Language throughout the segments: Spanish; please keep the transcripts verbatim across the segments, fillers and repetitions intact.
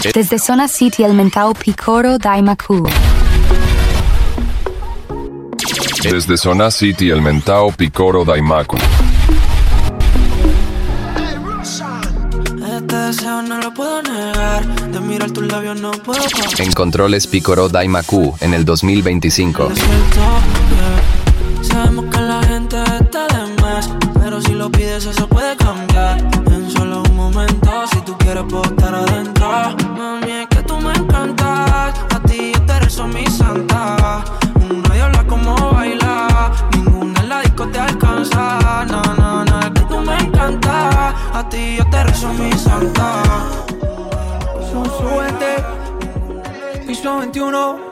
Desde Zona City el mentao Picoro Daimaku. Desde Zona City el mentao Picoro Daimaku. Este deseo no lo puedo negar. De mirar tus labios no puedo parar. En controles Picoro Daimaku en el dos mil veinticinco. Sabemos que la gente está de más, pero si lo pides eso puede cambiar. En solo un momento, si tú quieres puedo estar adentro. Mami, es que tú me encantas. A ti yo te rezo mi santa. Una y habla como baila. Ninguna en la disco te alcanza. No, no, no, es que tú me encantas. A ti yo te rezo mi santa. Son suerte. Piso veintiuno.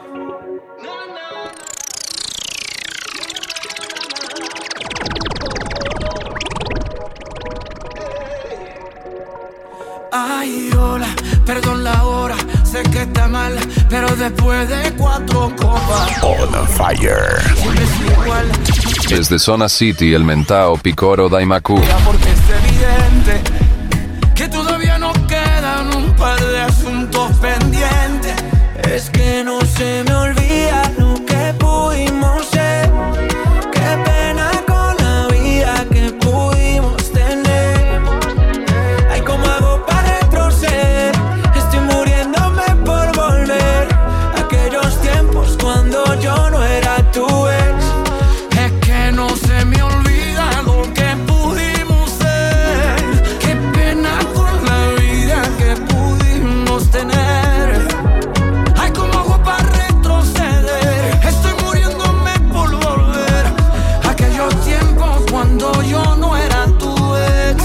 Ay, hola, perdón la hora, sé que está mal, pero después de cuatro copas On fire. siempre es igual. Desde Zona City el mentao Picoro Daimaku. Porque es evidente que todavía nos quedan un par de asuntos pendientes. Es que no se me olvida lo que pudimos ser. Qué pena con la vida que pudimos tener. Ay, ¿cómo hago para retroceder? Estoy muriéndome por volver a aquellos tiempos cuando yo no era tu ex. Es que no se me olvida lo que pudimos ser. Qué pena con la vida que pudimos tener. Ay, ¿cómo hago para retroceder? Estoy muriéndome por volver a aquellos tiempos cuando yo no era tu ex.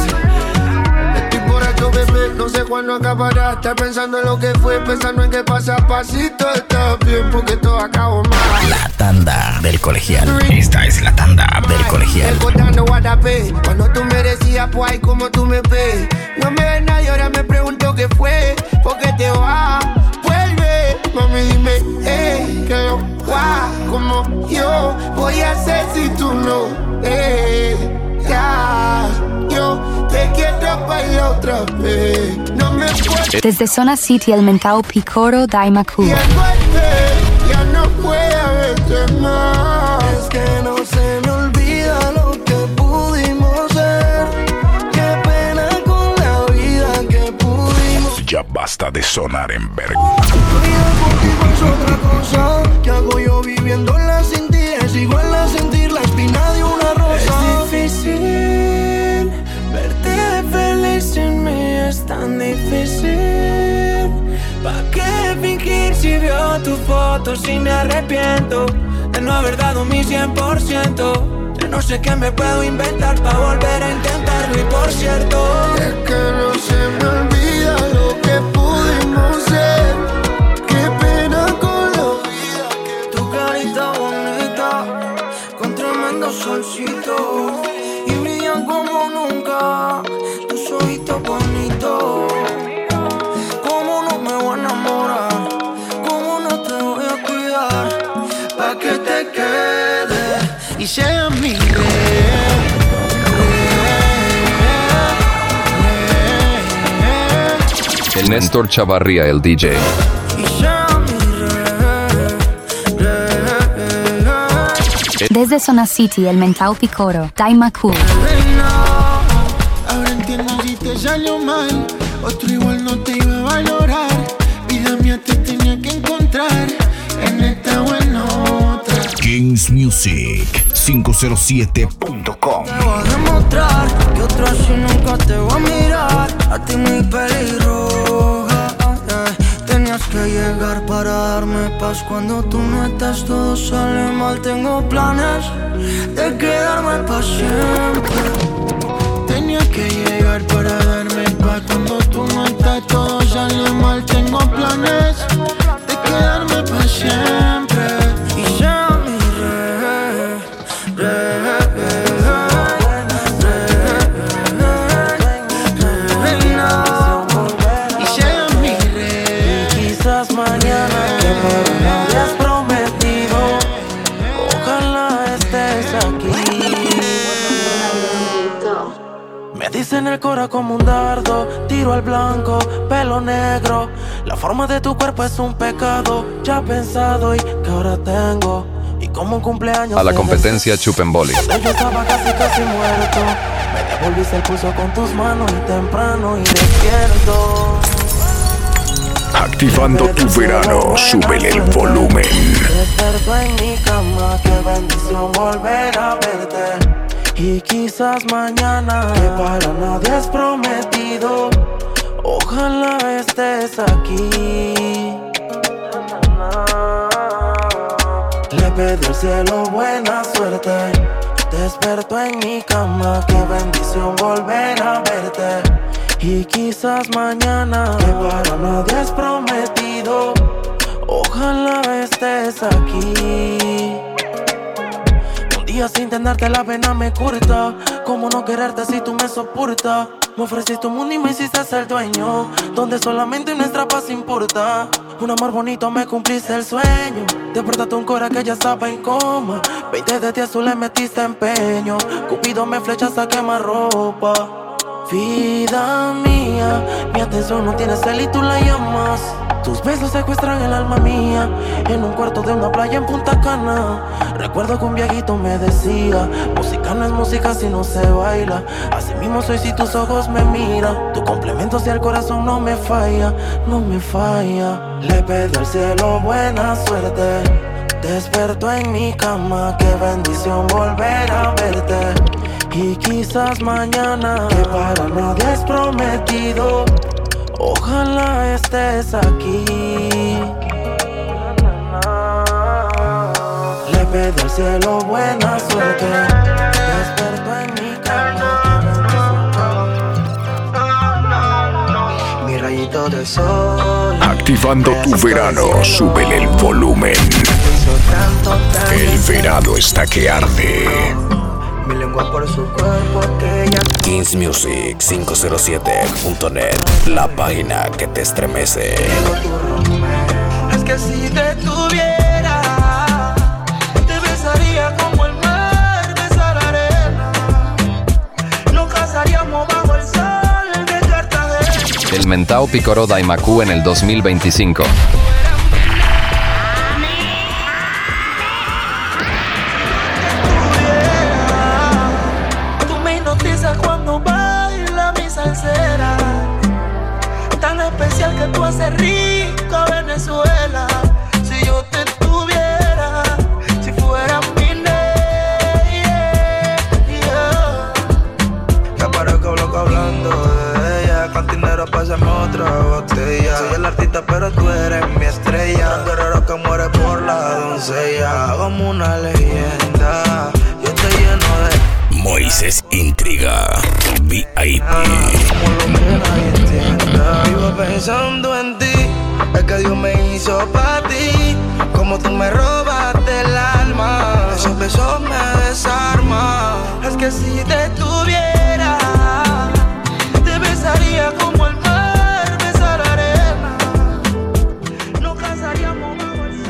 Estoy por esto, bebé, no sé cuándo acabará. Estar pensando en lo que fue, pensando en qué pasa pasito. Está bien porque todo acabó mal. La tanda del colegial. Esta es la tanda del colegial. Recordando Guatapé, cuando tú me decías, pues, ay, cómo tú me ves. No me ves nada y ahora me pregunto qué fue. ¿Por qué te vas? Vuelve, mami, dime, eh, que lo guau, como yo voy a hacer si tú no, eh, ya, yo te quiero bailar otra vez. No me puedes. Desde Zona City el mentao Picoro Daimaku. Y al volver, ya no puedo verte más. Es que no se me olvida lo que pudimos ser. Qué pena con la vida que pudimos. Ya basta de sonar en verga. Tu vida contigo es otra cosa. ¿Qué hago yo viviéndola sin ti? Es igual a sentir la espina de una rosa. Es difícil verte feliz sin mí, es tan difícil. ¿Pa' qué fingir si veo tus fotos y me arrepiento de no haber dado mi cien por ciento? Ya no sé qué me puedo inventar pa' volver a intentarlo. Y por cierto, Es que no se me olvida lo que pudimos ser. Qué pena con la vida que tu carita bonita con tremendo solcito y brillan como nunca tus ojitos bonitos. ¿Cómo no me voy a enamorar? ¿Cómo no te voy a cuidar? Pa' que te quedes y sea mi rey. El Néstor Chavarría el D J. Y sea mi rey, rey, rey. Desde Zona City el mentao Picoro Daimaku. Reina, ahora entiendo si te salió mal. Otro igual no te iba a valorar. Vida mía, te tenía que encontrar en esta o en otra. Kings Music quinientos siete punto com. Te voy a demostrar que otra así nunca te voy a mirar. A ti muy pelirroja, eh. Tenías que llegar para darme paz. Cuando tú no estás todo sale mal. Tengo planes de quedarme pa' siempre. Tenía que llegar para darme paz. Cuando tú no estás todo sale mal. Tengo planes de quedarme pa' siempre. Y sea mi rey, rey, reina. Y sea mi rey. Quizás mañana que me habías prometido, ojalá estés aquí. Me dicen el cora como un dardo, tiro al blanco, pelo negro. La forma de tu cuerpo es un pecado, ya pensado y que ahora tengo. Y como un cumpleaños A la competencia Chupemboli. yo estaba casi casi muerto. Me devolviste el pulso con tus manos y temprano y despierto. Activando tu verano, súbele el volumen. Despierto en mi cama, qué bendición volver a verte. Y quizás mañana, que para nadie es prometido, ojalá estés aquí. Le pedí al cielo buena suerte. Desperto en mi cama, qué bendición volver a verte. Y quizás mañana, que para nadie es prometido, ojalá estés aquí. Un día sin tenerte la pena me curta. ¿Cómo no quererte si tú me soportas? Me ofreciste un mundo y me hiciste ser dueño, donde solamente nuestra paz importa. Un amor bonito, me cumpliste el sueño. Despertaste un cora que ya estaba en coma. Veinte de ti azul le metiste empeño. Cupido me flechas a quemar ropa. Vida mía, mi atención no tiene cel y tú la llamas. Tus besos secuestran el alma mía. En un cuarto de una playa en Punta Cana. Recuerdo que un viejito me decía: música no es música si no se baila. Así mismo soy si tus ojos me miran. Tu complemento si el corazón no me falla, no me falla. Le pedí al cielo buena suerte. Desperto en mi cama, qué bendición volver a verte. Y quizás mañana, que para nadie es prometido, ojalá estés aquí. Le pedí al cielo buena suerte. Desperto en mi cama. Mi rayito de sol. Activando tu verano, súbele el volumen. El verano está que arde. Mi lengua por su cuerpo que ella. Kings Music cinco cero siete punto net, la página que te estremece. Es que si te tuviera, te besaría como el mar besa la arena. Nos casaríamos bajo el sol de Cartagena. El Mentao Picoro Daimaku en el dos mil veinticinco. Cuando baila mi salsera, tan especial que tú haces rico Venezuela. Si yo te tuviera, si fuera mi ley, yeah. Ya parezco loco hablando de ella. Cantinero, pásame otra botella. Soy el artista pero tú eres mi estrella. Un guerrero que muere por la doncella. Como una leyenda, yo estoy lleno de Moisés Intriga, V I P. Como lo que nadie entienda. Vivo pensando en ti, es que Dios me hizo para ti. Como tú me robaste el alma, esos besos me desarman. Es que si te tuviera, te besaría como el mar besa la arena. Nos casaríamos bajo el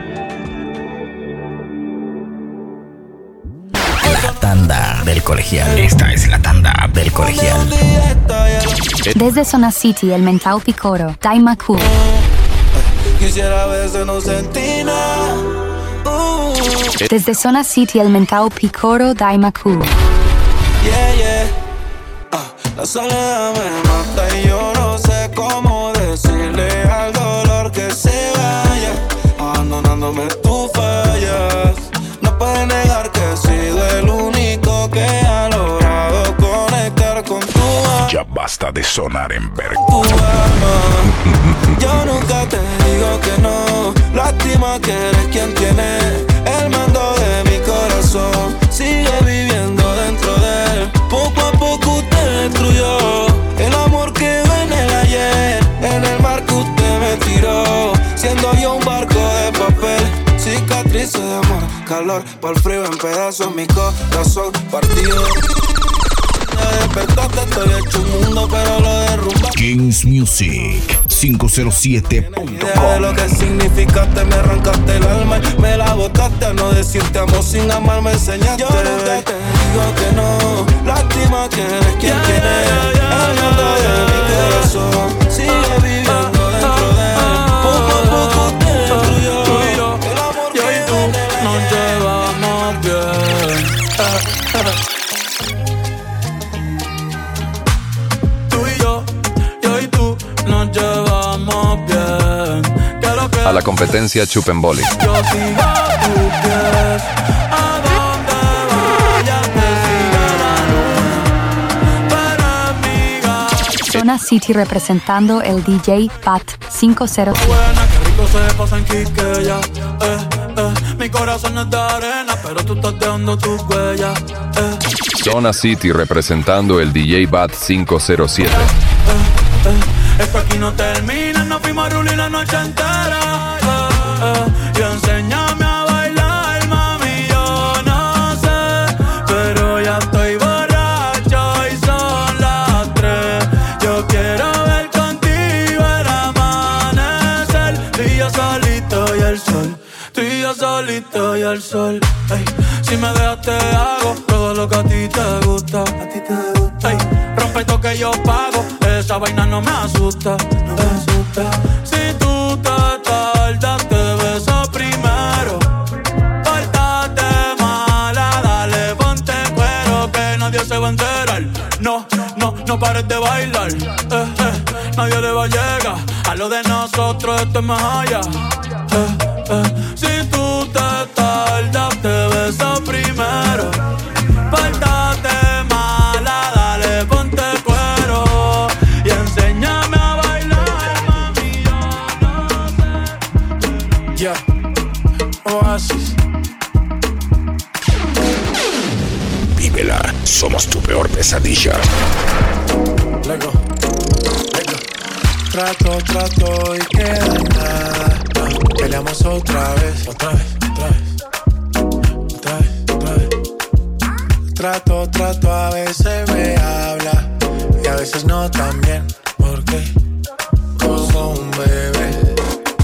La tanda del colegial. Esta es la tanda del colegial. Desde Zona City, el Mentao Picoro, Daimaku. Quisiera veces no sentir nada. Uh. Desde Zona City, el Mentao Picoro, Daimaku. Yeah, yeah. Ah, la soledad me mata y yo no sé cómo decirle al dolor que se vaya. Abandonándome tú fallas. No puedes negar que he sido el único que ha logrado conectar con tu alma. Ya basta de sonar en verga. Tu alma. Yo nunca te digo que no. Lástima que eres quien tiene el mando de mi corazón. Sigue viviendo dentro de él. Poco a poco usted destruyó el amor que en el ayer. En el mar que usted me tiró, siendo yo un barco de papel. Cicatrices de amor, calor, por frío en pedazos, mi corazón partido. Me despertaste, estoy hecho un mundo, pero lo derrumba. Kings Music cinco cero siete punto com. De lo que significaste, me arrancaste el alma y me la botaste. A no decirte amo sin amar, me enseñaste. Yo nunca te digo que no. Lástima que eres quien tiene el mundo de mi corazón. Sigue viviendo dentro de A la competencia Chupenboli. Yo sigo a tus pies, a donde vayas te sigue la luna, pero amiga. Zona City representando el D J Bat cinco cero siete. Buena, qué rico se pasa en Quiqueya, eh, eh. Mi corazón es de arena, pero tú estás dejando tus huellas, eh. Zona City representando el D J Bat cinco cero siete. Eh, eh. Esto aquí no termina, nos fuimos a rulir la noche entera, eh, eh. Y enséñame a bailar, mami, yo no sé, pero ya estoy borracho y son las tres. Yo quiero ver contigo el amanecer, tú y yo solito y el sol, tú y yo solito y el sol. Ey, si me dejas te hago todo lo que a ti te gusta, a ti te gusta. Ey, rompe esto que yo pago, esa vaina no me asusta, no me asusta. Si tú te tardas te beso primero, pórtate mala, dale ponte cuero que nadie se va a enterar. No, no, no pares de bailar, eh, eh, nadie le va a llegar a lo de nosotros, esto es más allá. Eh, eh, si tú te tardas te beso primero, pórtate mala, dale ponte cuero y enséñame a bailar, mami, yo no sé. Yeah, Oasis. Vívela, somos tu peor pesadilla. Lego, lego. Trato, trato y queda nada. No, peleamos otra vez, otra vez, otra vez, otra vez, otra vez. Trato, trato, a veces me habla y a veces no tan bien. ¿Por qué? Como un bebé.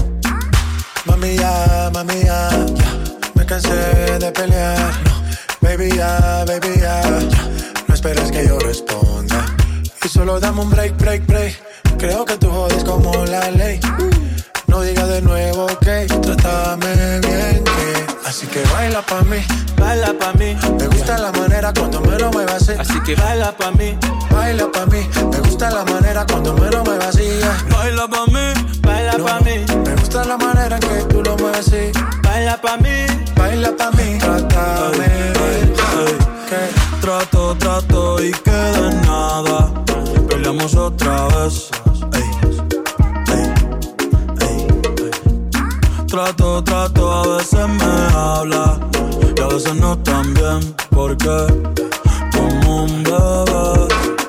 Mami ya, mami ya, ya. Me cansé de pelear. No, baby ya, baby ya, ya. No esperes que yo responda y solo dame un break, break, break. Creo que tú jodes como la ley. No digas de nuevo que trátame bien, que así que baila pa' mí, Baila pa' mí, me gusta la manera cuando me lo me vacías. así que baila pa' mí, Baila pa' mí, me gusta la manera cuando me lo me vacías. baila pa' mí, baila No, pa' mí, me gusta la manera en que tú lo mueves así. baila pa' mí. Baila pa' mí, trátame bien, que Trato, trato y queda en nada. Peleamos otra vez. Ey, ey, ey, ey. Trato, trato, a veces me habla y a veces no tan bien. Porque como un bebé.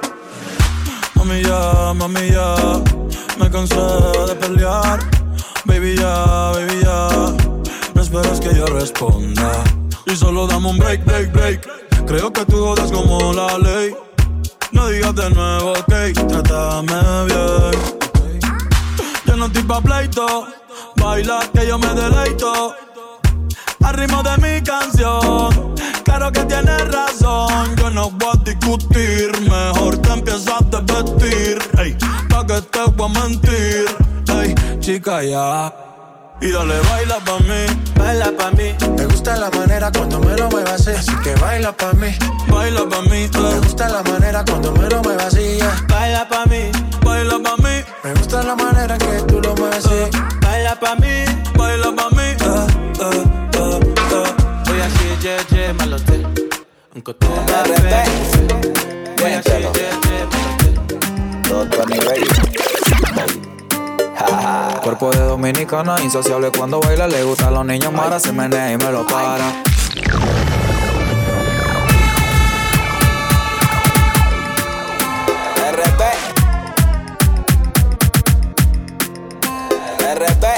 Mami ya, mami ya, me cansé de pelear. Baby ya, baby ya, no esperes que yo responda y solo dame un break, break, break. Creo que tú jodas como la ley. No digas de nuevo, ok, trátame bien. Yo no estoy pa' pleito, baila que yo me deleito al ritmo de mi canción. Claro que tienes razón, yo no voy a discutir. Mejor te empiezas a desvestir, ey, pa' que te voy a mentir, ey, chica ya. Y dale, baila pa' mí, baila pa' mí. me gusta la manera cuando me lo me vacías. Así que baila pa' mí, Baila pa' mí, me eh. gusta la manera cuando me lo me vacías. Baila pa' mí, baila pa' mí, Me gusta la manera en que tú lo mueves así. baila pa' mí, baila pa' mí, eh, eh, eh, eh. Voy así, ye, ye, malote. Aunque tú me ves. Voy así, ye, ye, malote. Cuerpo de dominicana, insaciable cuando baila. Le gusta a los niños mara, se menea y me lo para. R B R B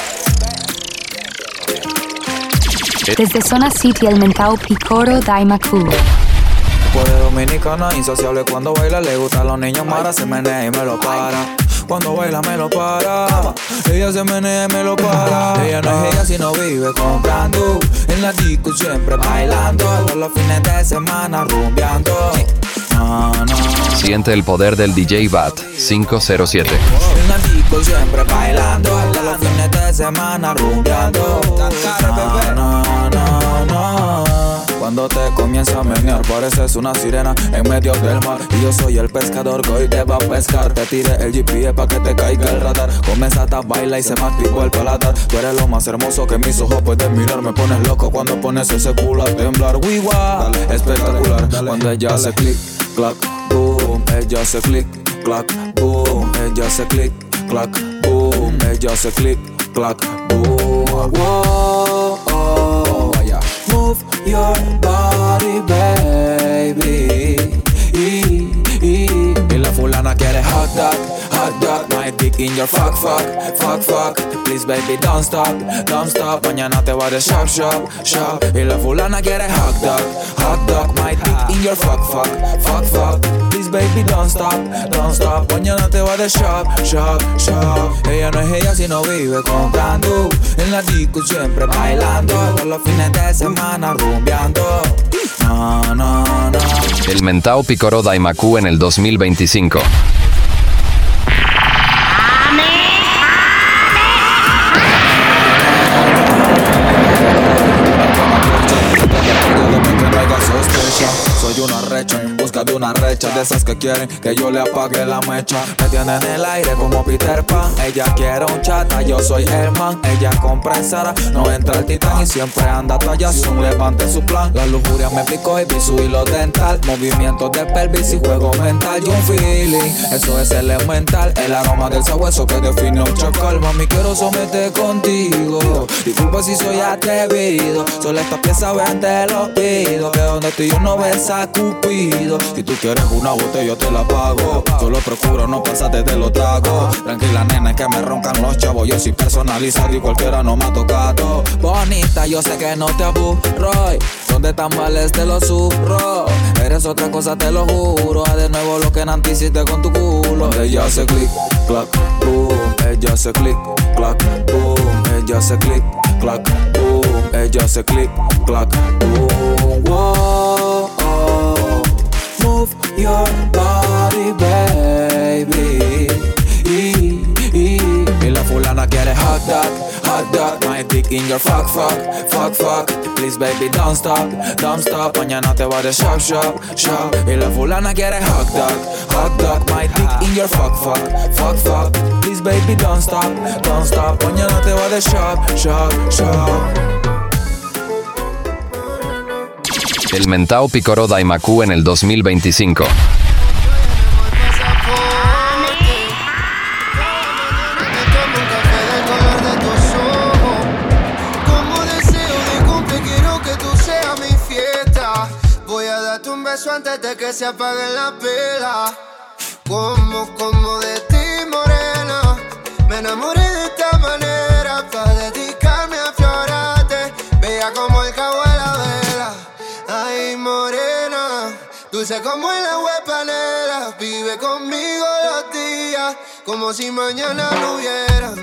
Desde Zona City, el mentao Picoro Daimaku. Cuerpo de dominicana, insaciable cuando baila. Le gusta a los niños mara, se menea y me lo para. Cuando baila me lo para. Ella se menea y me lo para. Ella no es ella si no vive comprando. En la disco siempre bailando. Todos los fines de semana rumbeando. No, no. Siente el poder del D J Bat cinco cero siete. En la disco siempre bailando. Todos los fines de semana rumbeando. No, no, no. na, na. Cuando te comienza a menear, pareces una sirena en medio del mar. Y yo soy el pescador que hoy te va a pescar. Te tiré el G P S pa' que te caiga el radar. Comenzaste a bailar y se me activó el paladar. Tú eres lo más hermoso que mis ojos pueden mirar. Me pones loco cuando pones ese culo a temblar. Wiwa, espectacular. Cuando ella hace click, clack, boom. Ella hace click, clack, boom. Ella hace click, clack, boom. Ella hace click, clack, boom. Whoa, oh, yeah. Move your body, baby. Y, y, y la fulana quiere hot dog, hot dog. My dick in your fuck, fuck, fuck, fuck. Please baby don't stop, don't stop. Mañana te va de shop, shop, shop. Y la fulana quiere hot dog, hot dog. My dick in your fuck, fuck, fuck, fuck. Please baby don't stop, don't stop. Mañana te va de shop, shop, shop. Ella no es ella si no vive comprando. En la disco siempre bailando. Todos los fines de semana rumbeando. No, no, no. El mentao picoró Daimaku en el dos mil veinticinco. Soy una recha en busca de una recha, de esas que quieren que yo le apague la mecha. Me tiene en el aire como Peter Pan. Ella quiere un chata, yo soy el man. Ella compra en Zara, no entra el titán y siempre anda tallazón, levante su plan. La lujuria me picó y vi su hilo dental. Movimientos de pelvis y juego mental y un feeling, eso es elemental. El aroma del sabueso que define un chacal. Mami, quiero someter contigo. Disculpa si soy atrevido, solo esta pieza ven te lo pido. Que donde estoy yo no ves a Cupido. Si tú quieres una botella yo te la pago. Solo procuro no pasarte de los tragos. Tranquila nena, es que me roncan los chavos. Yo soy personalizado y cualquiera no me ha tocado. Bonita, yo sé que no te aburro. Donde tambales te lo zurro. Eres otra cosa, te lo juro. Haz de nuevo lo que Nanti hiciste con tu culo. Ella hace click, clack, boom. Ella hace click, clack, boom. Ella hace click, clack, boom. Ella hace click, clack, boom. Whoa, oh. Move your body, baby. Y, y, y la fulana quiere hot dog, hot dog. My dick in your fuck, fuck, fuck, fuck. Please baby don't stop, don't stop. Mañana te va de shop, shop, shop. Y la fulana quiere hot dog, hot dog. My dick in your fuck, fuck, fuck, fuck. Please baby don't stop, don't stop. Mañana te va de shop, shop, shop. El mentao picoró Daimaku en el dos mil veinticinco. Antes de que se apague la pila, como, como de ti, morena, me enamoré de esta manera, pa' dedicarme a florarte, bella como el cabo de la vela. Ay, morena, dulce como el agua de panela, vive conmigo los días, como si mañana no hubiera.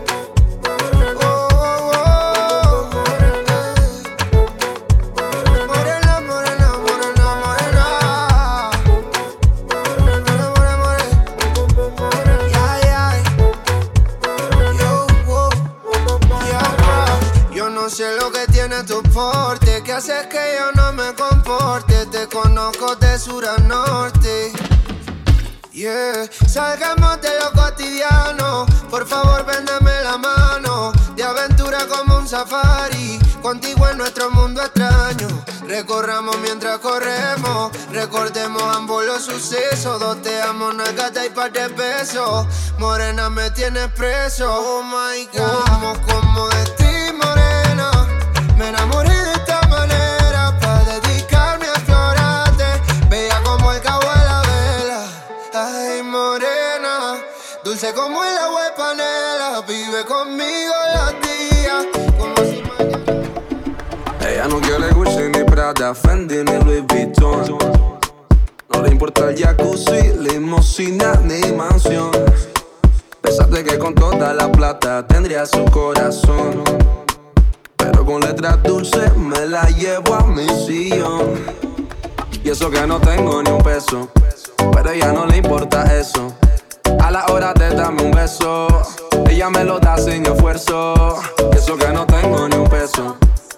Tu porte, que haces que yo no me comporte. Te conozco de sur a norte. Yeah, salgamos de lo cotidiano. Por favor, véndeme la mano. De aventura como un safari. Contigo en nuestro mundo extraño. Recorramos mientras corremos. Recordemos ambos los sucesos. Dos te amo, una gata y par de pesos. Morena, me tienes preso. Oh my God. Como, como de ti, morena. Me enamoré de esta manera, pa' dedicarme a explorarte, bella como el cabo de la vela. Ay, morena, dulce como el agua de panela, vive conmigo los días, como si mañana. Ella no quiere Gucci, ni Prada, Fendi, ni Louis Vuitton. No le importa el jacuzzi, limusina, ni mansión. Pensaste que con toda la plata tendría su corazón, pero con letras dulces me la llevo a mi sillón. Y eso que no tengo ni un peso, pero a ella no le importa eso. A la hora de darme un beso, ella me lo da sin esfuerzo. Y eso que no tengo ni un peso,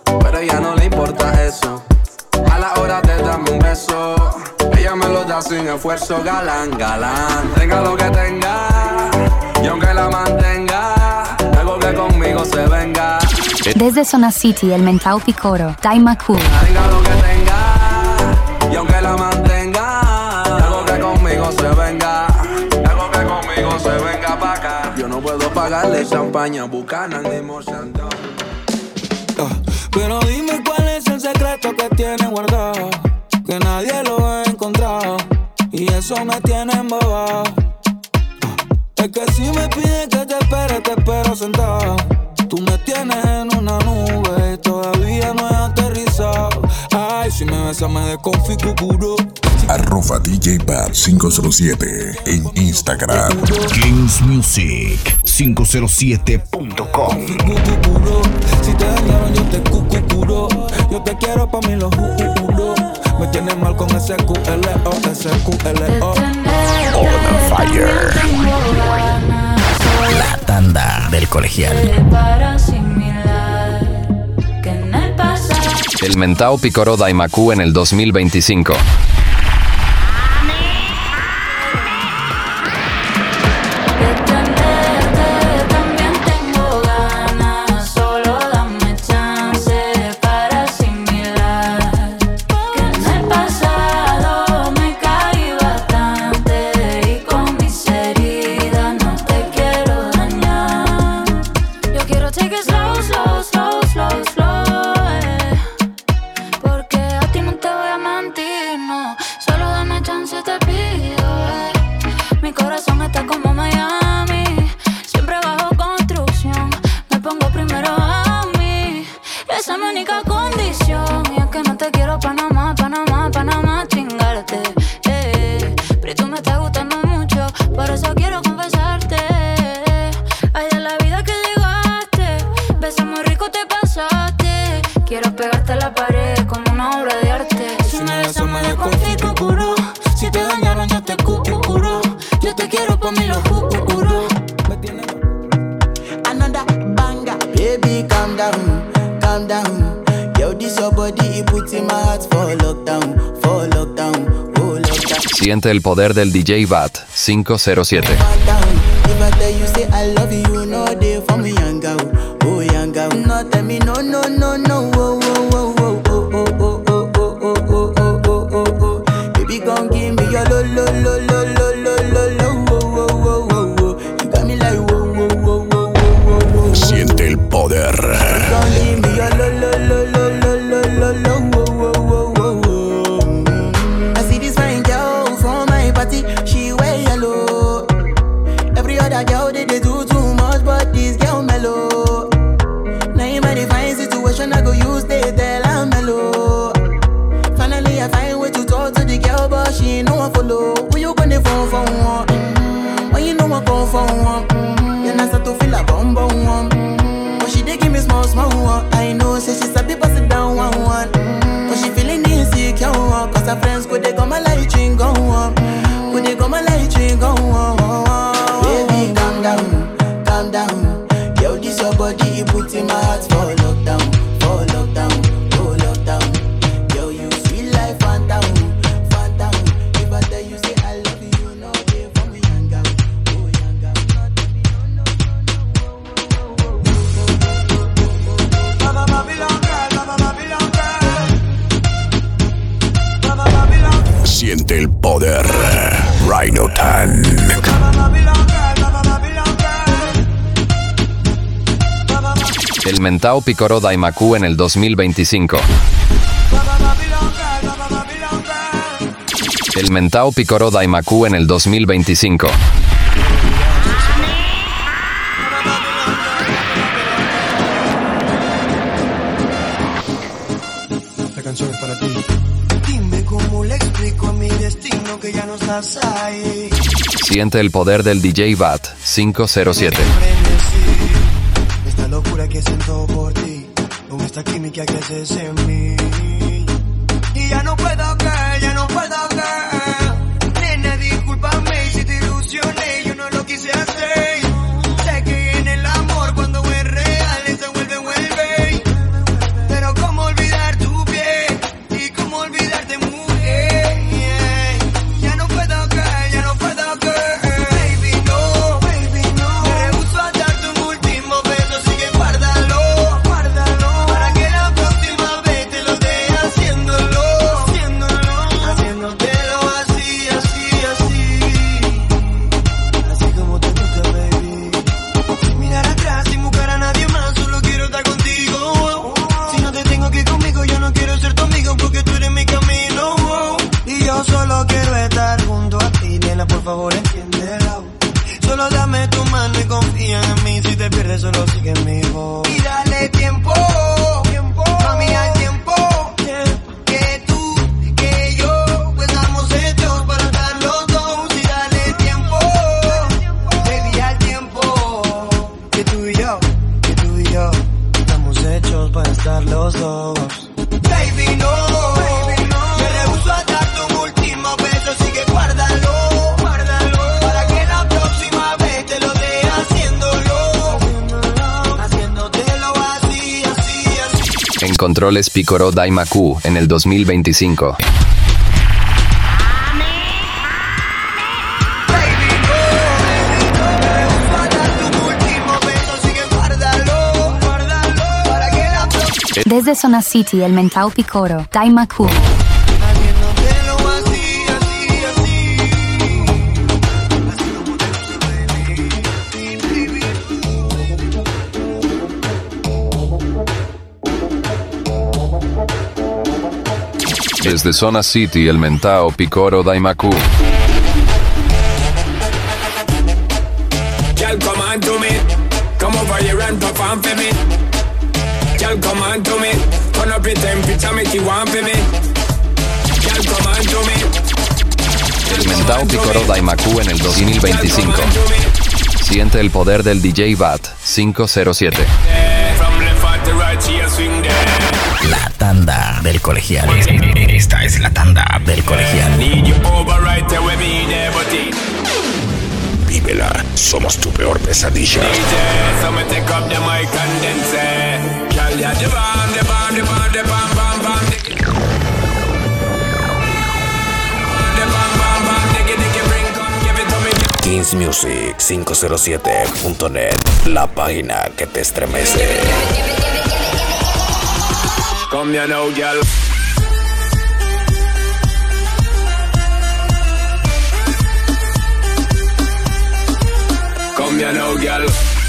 pero a ella no le importa eso. A la hora de darme un beso, ella me lo da sin esfuerzo. Galán, galán, tenga lo que tenga, y aunque la mantenga, algo que conmigo se venga. Desde Zona City, el Mentao Picoro, Daimaku. Tenga lo que tenga, y aunque la mantenga, algo que conmigo se venga. Algo que conmigo se venga pa' acá. Yo no puedo pagarle champaña, Buchanan ni Morsandón. Pero dime cuál es el secreto que tiene guardado, que nadie lo ha encontrado, y eso me tiene embobado. Es que si me pides que te espere, te espero sentado. Tú me tienes en una nube y todavía no he aterrizado. Ay, si me besas me desconfiguro. Arroba D J Bad cinco cero siete en Instagram. Kings Music cinco cero siete punto com. Si te dañaron yo te cucucuro. Yo te quiero pa' mí lo juro. Me tienes mal con ese Q L O, ese Q L O. On fire. La tanda del colegial. El Mentao Picoro Daimaku en el dos mil veinticinco. Quiero pegarte a la pared como una obra de arte. Si me besas me desconfiguro. Si te dañaron yo te curo. Yo te quiero pa' mí lo juro. Another banger, baby calm down, calm down. Yo, this your body, it puts in my heart for lockdown, for lockdown, oh lockdown. Siente el poder del D J Bad cinco cero siete. If I tell you say I love you, you know they for me young girl, oh young girl. No tell me no no no no, oh oh oh oh oh oh oh oh oh oh oh oh oh oh. Baby gon' give me your lo lo lo lo lo lo lo lo, oh oh oh oh oh. You got me like whoa whoa whoa whoa whoa whoa. Siente el poder. Gon' give me your lo lo lo lo lo lo lo lo, oh oh oh oh. I see this fine girl from my party, she wear yellow. Every other girl they, they do too much, but this girl mellow. Now in my fine situation, I go use they tell I'm mellow. Finally I find way to talk to the girl, but she ain't no one follow. Who you gonna phone for one? Mm-hmm. When you know I come for one, mm-hmm. Then I start to feel a bum bum one. Mm-hmm. But she dey give me small small one. I know say she's a bit sit down one one. Mm-hmm. But she feeling insecure, cause her friends go they come a light ring go on. Go they come a light ring go on. Baby, calm down, calm down. Yo, this your body, you put in my heart for lockdown, for lockdown, oh lockdown. Yo, you sweet life, phantom, phantom. If I tell you say I love you, you know they for me young girl, oh young girl. Not to be no no no no. Mama Babylon girl, Mama Babylon girl, Mama Babylon girl. Siente el poder. Rhino Tan. El Mentao Picoro Daimaku en el dos mil veinticinco. El Mentao Picoro Daimaku en el dos mil veinticinco. La canción es para ti. Dime cómo le explico a mi destino que ya no estás ahí. Siente el poder del D J Bad cinco cero siete. Esta locura que siento por ti, con esta química que haces en mí. Y ya no puedo caer, ya no puedo caer. Nena, discúlpame si te ilusioné, yo no lo quise hacer. Sé que en el amor cuando es real se vuelve, vuelve. Pero sigue mi voz. Y dale tiempo, tiempo, mami, al tiempo. Que tú, que yo, pues estamos hechos para estar los dos. Y dale tiempo, baby, al tiempo. Que tú y yo, que tú y yo, estamos hechos para estar los dos. Baby, no, baby, no. Me rehuso a dar tu último beso, así que guárdalo, guárdalo. Para que la próxima vez te lo dé haciéndolo, haciéndotelo así, así, así. En controles picoró Daimaku en el dos mil veinticinco. Desde Zona City, el Mentao Picoro, Daimaku. Desde Zona City, el Mentao Picoro Daimaku. Girl, come on to me. Come over here and perform for me. Girl, come on to me. Turn up your temperature, make you want for me. Girl, come on to me. El Mentao Picoro Daimaku en el dos mil veinticinco. Siente el poder del D J Bat cinco cero siete. La tanda del colegial. Esta es la tanda del colegial. Vívela, somos tu peor pesadilla. Kings Music cinco cero siete punto net, la página que te estremece. Come here now, girl. Come here now, girl.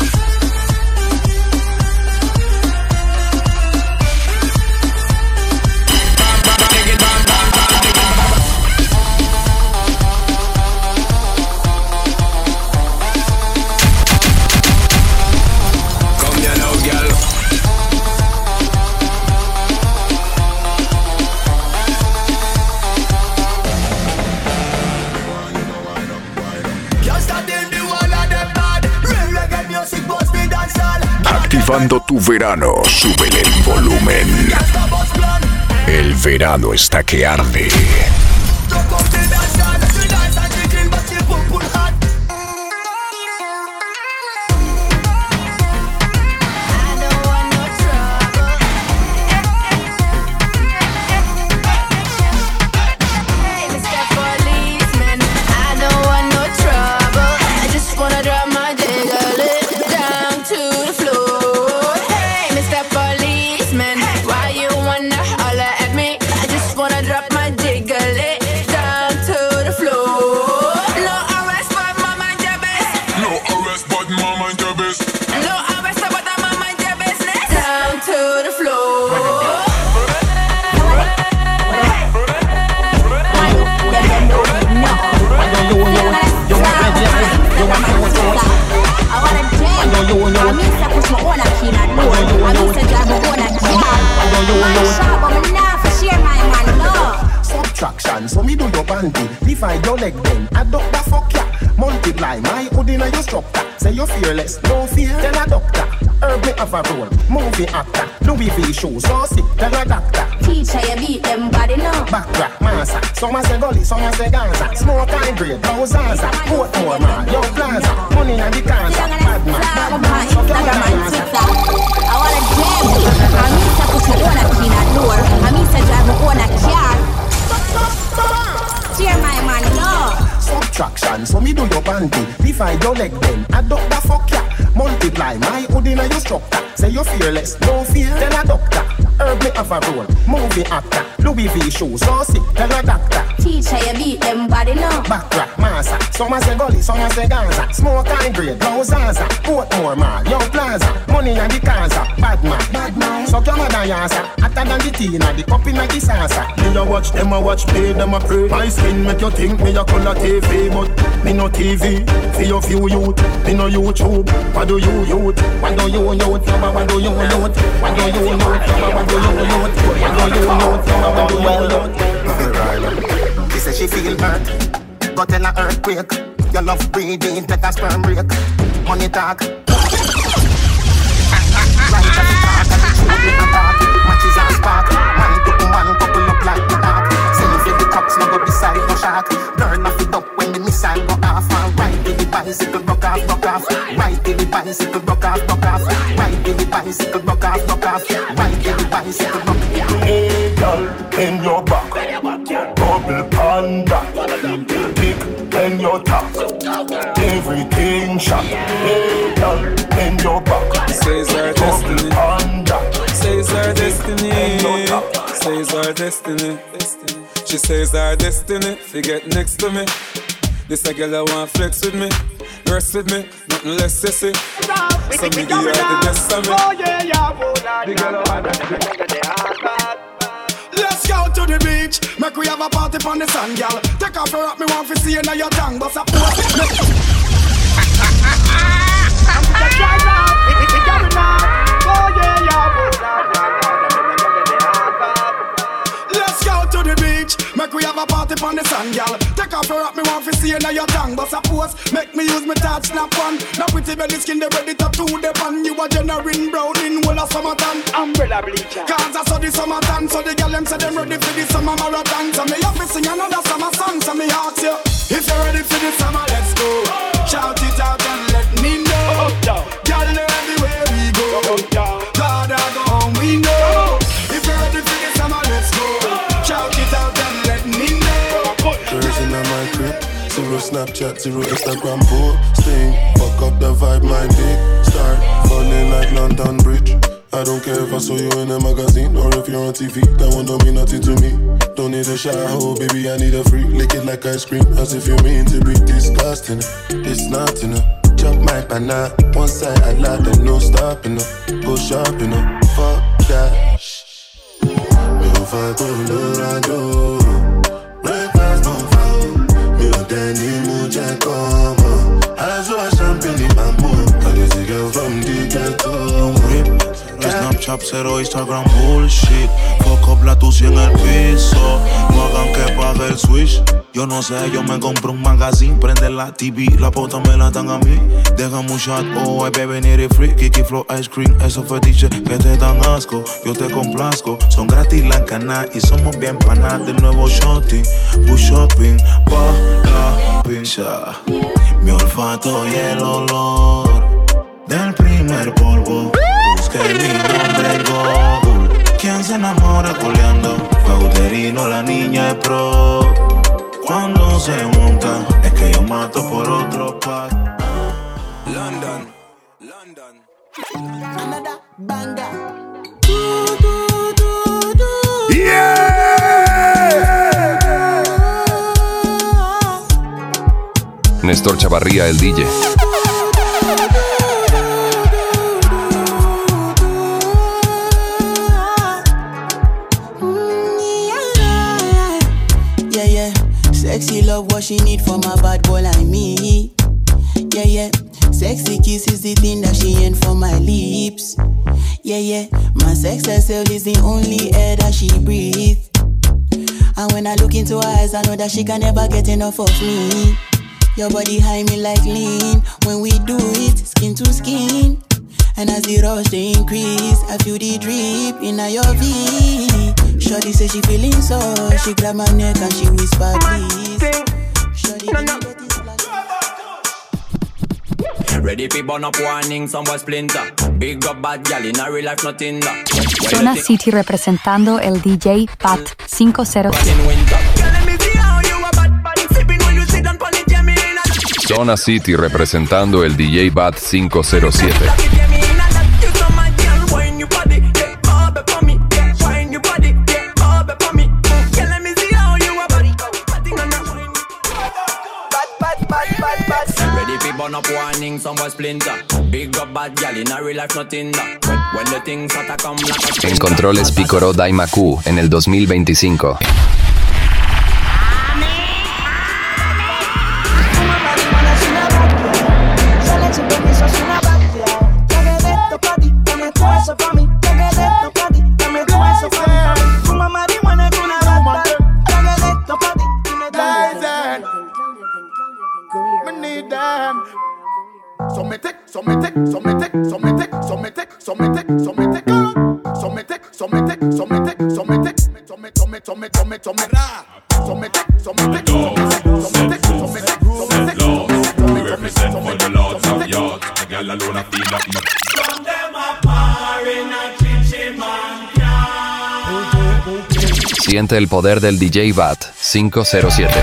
Activando tu verano, súbele el volumen. El verano está que arde. So me do your panty, divide your leg then adopt the fuck ya, multiply my hood in your structure. Say you're fearless, no fear, tell a doctor. Herb me have a role, movie actor. Louis V shoes, so sick, tell a doctor. Teacher, you beat them body now. Backtrack, massa, some a say gully, some a say Gaza. Smoke and grade, no Zaza. Portmore man, yo plaza, money in the Gaza. Bad man, bad man, so come on, I wanna jam. I mean to put me on a key in a door. I mean to drive me on a car. Cheer my man, no. Subtraction, so me do your panty, divide your leg then adopt the fuck ya, multiply my hood in your structure. Say you're fearless, no fear, tell a doctor. Herb me have a role, movie actor. Louis V shoes, so sick, tell a doctor. Teacher, you beat them body now. Backrack, massa. Some a say gully, some a say Gaza. Smoke and grade, no Zaza. Portmore mall, Young Plaza. Money and the Kaza. Bad man, bad man. So come on, Yasa. Hotter than the Tina, the cup in the salsa. Me a watch them a watch, play them a pray. My skin make you think me a color T V, but me no T V. For your few youth, me no YouTube. What do you youth? What do you youth? What do you youth? What do you youth? What do you youth? What do you youth? What do you youth? She says she feel hurt, go tell her earthquake. Your love breathing, take a sperm break. Money talk. Right at the talk, at the truth with the talk. Matches and spark. Man to man, couple up like the dark. Send for the cops, no go beside no shark. Burn off it up when the missile go off. And right to the bicycle, broke off, broke off. Right to the bicycle, broke off, broke off. Right to the bicycle, broke off, broke off. Right to the bicycle, broke off. Hey, girl, in your back. Bubble panda, dick in your top, everything shot. Hey, girl, in your back. Says our destiny. Panda, says our destiny. Says our destiny. She says our destiny. Forget next to me. This a girl I want flex with me, rest with me, nothing less sissy. So me give her the best of me. Oh yeah, yeah, the girl I want. Let's go to the beach, make we have a party on the sun, girl. Take off your rock, me want to see you now your tongue, but suppose. I'm the driver, it's going on. Oh yeah, yeah, let's go to the beach, make we have a party on the sun, girl. Take off your rock, me want to see you now your tongue, but suppose. Make me use my touch, snap on. Now pretty belly skin, they ready to do the pan. You a generating brown in whole of summertime. Umbrella bleacher. Cause I saw the summertime, so the girl them say them ready for the summer marathon. So me have to sing another summer song, so me ask you, if you're ready for the summer, let's go. Shout it out and let me know. Girl, everywhere we go. God, I go home, we know. If you're ready for the summer, let's go. Shout it out and let me know. Girls in my crib, zero Snapchat, zero Instagram posting. Fuck up the vibe, my dick start falling like London Bridge. I don't care if I saw you in a magazine or if you're on T V, that one don't mean nothing to me. Don't need a shower, baby, I need a freak. Lick it like ice cream, as if you mean to be disgusting. It's not enough. Chop my banana, one side I like, then no stopping up. Go shopping up, fuck that. Me on fire, Colorado. Breakfast on fire. Me on Danny Muja, come on. I saw a champagne in my mood. I just a girl from the ghetto. Snapchat, cero Instagram, bullshit. Fuck up la tucia en el piso. No hagan que pague el switch. Yo no sé, yo me compro un magazine. Prende la T V, la pota me la dan a mí. Deja un shot, oh, hay bebé ni free. Kiki Flow Ice Cream, esos fetiches que te dan asco. Yo te complazco, son gratis la cana y somos bien panas del nuevo shotty. Push shopping, pa la pincha. Mi olfato y el olor del primer polvo. Busqué mi nombre en Google. ¿Quién se enamora coleando? Cauterino, la niña es pro. Cuando se monta, es que yo mato por otro pack. London, London. Another banger. Yeah. Néstor Chavarría, el D J. Sexy love what she need from a bad boy like me. Yeah, yeah. Sexy kiss is the thing that she ain't for my lips. Yeah, yeah. My sex herself is the only air that she breathes. And when I look into her eyes, I know that she can never get enough of me. Your body high me like lean. When we do it, skin to skin. And as the rush they increase, I feel the drip in your V. Shorty say she feeling so, she grab my neck and she whisper please. Shorty no, no. Ready fi burn up warning, some boy splinter. Big up bad gal in a real life nothing that. Zona City representando el D J Pat cinco cero siete. Zona City representando el D J Bat cinco cero siete. splinter. Big up bad gal in a real life nothing that. When, when the things start to come like a En controles Picoro Daimaku en el dos mil veinticinco. So me take, so me take, so me take, so me take, so me take, so me take, so me take, so me take, so me take, so me take, so me take, so me, so me, so me, so me, so me, so me take, so me take, so me take, so me take, so me take, so me take, so me take, we represent for the lords of yards. A gal alone I feel like me. From them a par in a chichi man. Siente el poder del D J Bat cinco cero siete.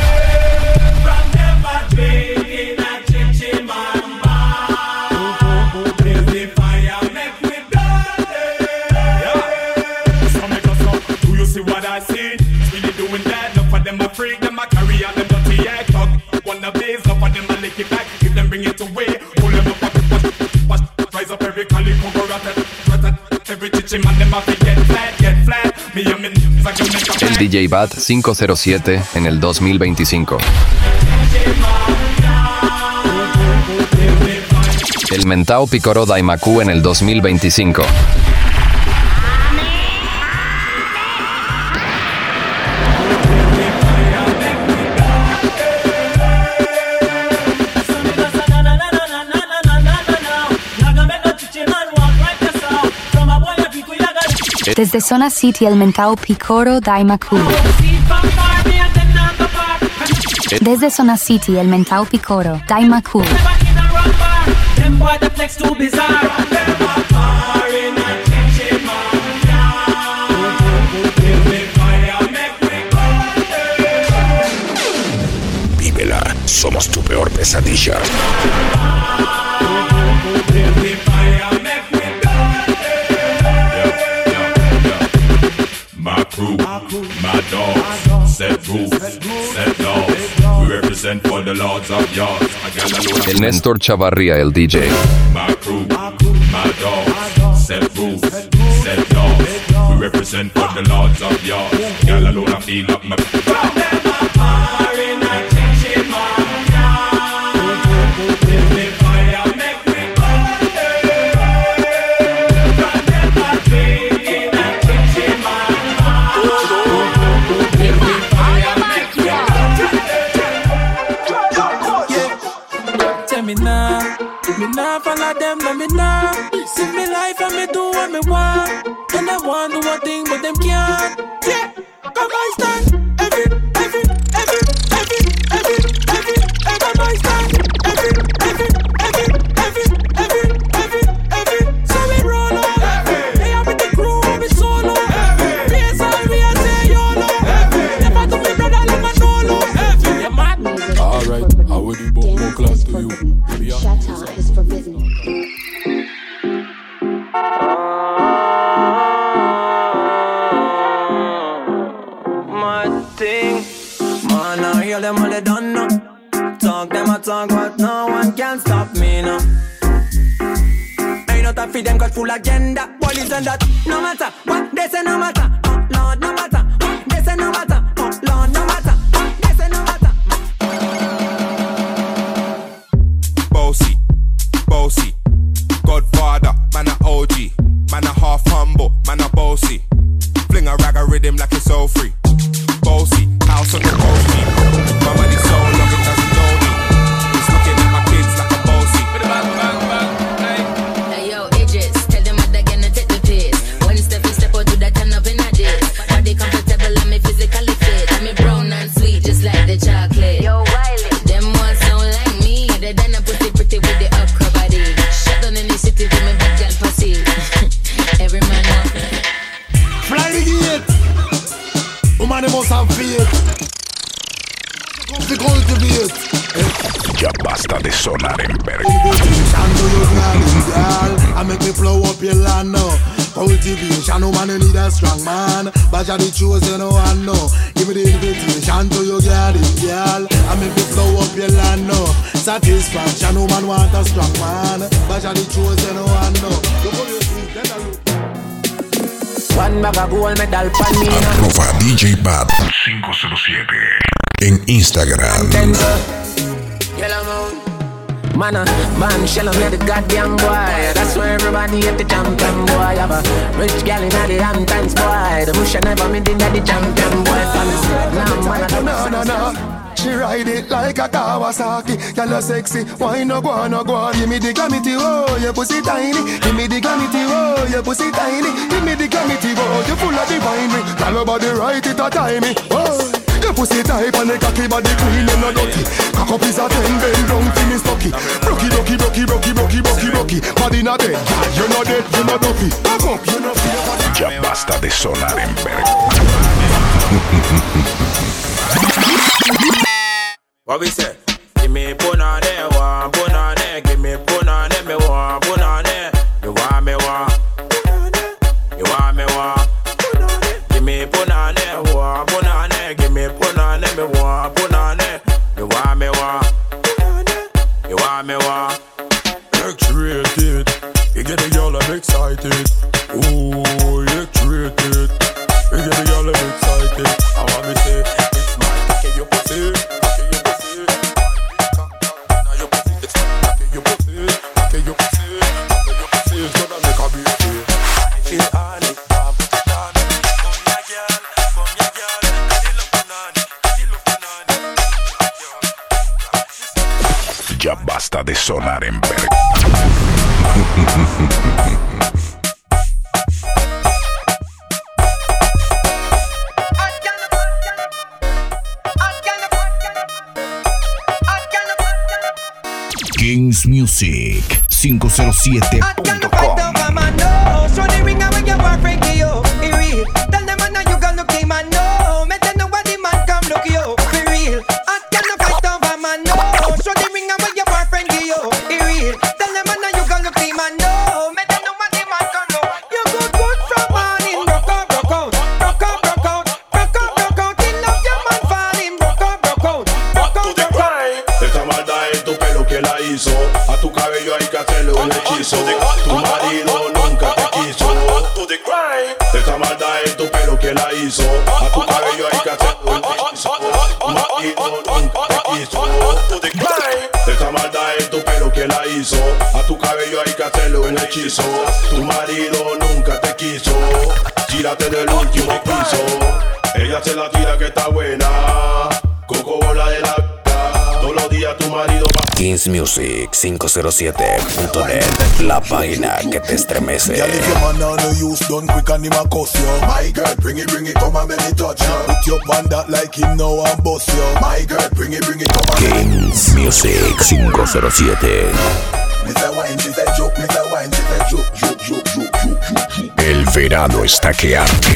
El D J Bat cinco cero siete en el dos mil veinticinco. El Mentao Picoro Daimaku en el dos mil veinticinco. Desde Zona City el Mentao Picoro Daimaku. Desde Zona City el Mentao Picoro Daimaku. Vívela, somos tu peor pesadilla. My crew, my dogs, set rules, set laws. We represent for the lords of yards. A gal alone. El Néstor Chavarría, el D J. My crew, my dogs, set rules, set laws. We represent for the lords of yards. Gal alone I feel like my. Me nah, me nah follow them, no me nah. Live me life and me do what me want. And I want do one thing, but them can't. Yeah, come I stand. Every, every, every, every, every, every, every I stand. Every, every, every, every, every, every, every. So we roll on. Hey, I'm with the crew, I'm with solo. P S I, we are say YOLO. Never to me brother, let me know. You mad? Alright, I will do more class to you. Shatta is forbidden. My thing, man, I hear them all they done now. Talk them a talk, but no one can stop me now. Ain't not a feed them got full agenda. Police and that, no matter what they say, no matter. Oh Lord, no matter what they say, no matter. Oh Lord, no matter what they say, no matter. Bossy, bossy, Godfather, man a O G, man a half humble, man a bossy. Fling a rag a rhythm like it's all free. Bossy, house on the coast G. My money so long it doesn't know me. It's looking at my kids like a bossy. Bang, bang, bang, hey. Hey yo, Idris, tell them what they're gonna take the piss. One step, we step out to that turn up in a dish. Body comfortable and me physically fit. And me brown and sweet just like the chocolate. Yo, Wiley, them ones sound like me. They done a pretty pretty with the upper body. Shut down in the city with me bad girl pussy. Every man wants fly the gate. Woman, they must have faith. The cultivate. Ya basta de sonar en verga. I make me blow up your land now. Cultivation, no man, you need a strong man. But you're the chosen one, no. Give me the invitation to your garden, girl. I make you flow up your land, no. Satisfaction, no man want a strong man. But you're the chosen one, no. Look how you see, then I look. One bag of gold medal pan me now. Arroba D J Bad cinco cero siete en Instagram. Yellow moon. Man, uh, man, shell me the goddamn boy. That's why everybody at the champion boy. Have a rich gal in the Hamptons boy. The bush never made in the champion boy. Nah, man, no, no, no. She ride it like a Kawasaki. Girl, you sexy. Why no go on, no go on? Give me the glamity, oh, your pussy tiny. Give me the glamity, oh, your pussy tiny. Give me the glamity, oh, you full of the winery. Tell about the right, it a timey. Oh, your pussy tight and the cocky body clean and no dirty. Cock up is a ten, bend down to me stocky. Brocky, brocky, brocky, brocky, brocky, brocky, brocky. Body not dead, you not dead, you not dopey. Back up, you not feel body. Ya basta de sonar en verga. What we say? Give me punane, one punane. Give me punane, me one punane. You want me one? You want me one? Give me punane, one punane. Give me punane, me one punane. You want me one? You want me one? X-rated, you get the y'all I'm excited. Ooh, X-rated, you get the y'all I'm excited. I want me say, it's my cocky, you pussy. Ya basta de sonar en verga. Kings Music cinco cero siete punto com. A tu cabello hay que hacerle un hechizo. Tu marido nunca te quiso. Esta maldad es tu pelo que la hizo. A tu cabello hay que hacerle un hechizo. Tu marido nunca te quiso. Esta maldad es tu pelo que la hizo. A tu cabello hay que hacerle un hechizo. Tu marido nunca te quiso. Tírate del último piso. Ella se la tira que está buena. Coco bola de la vida. Todos los días tu marido va. Kings Music cinco cero siete punto net, la página que te estremece. Girl, if your man on no use done quick and him a cuss you. My girl, bring it, bring it, come and make it touch you. Put your band that like him now and bust you. My girl, bring it, bring it, come and Kings Music cinco cero siete. El verano está que arde.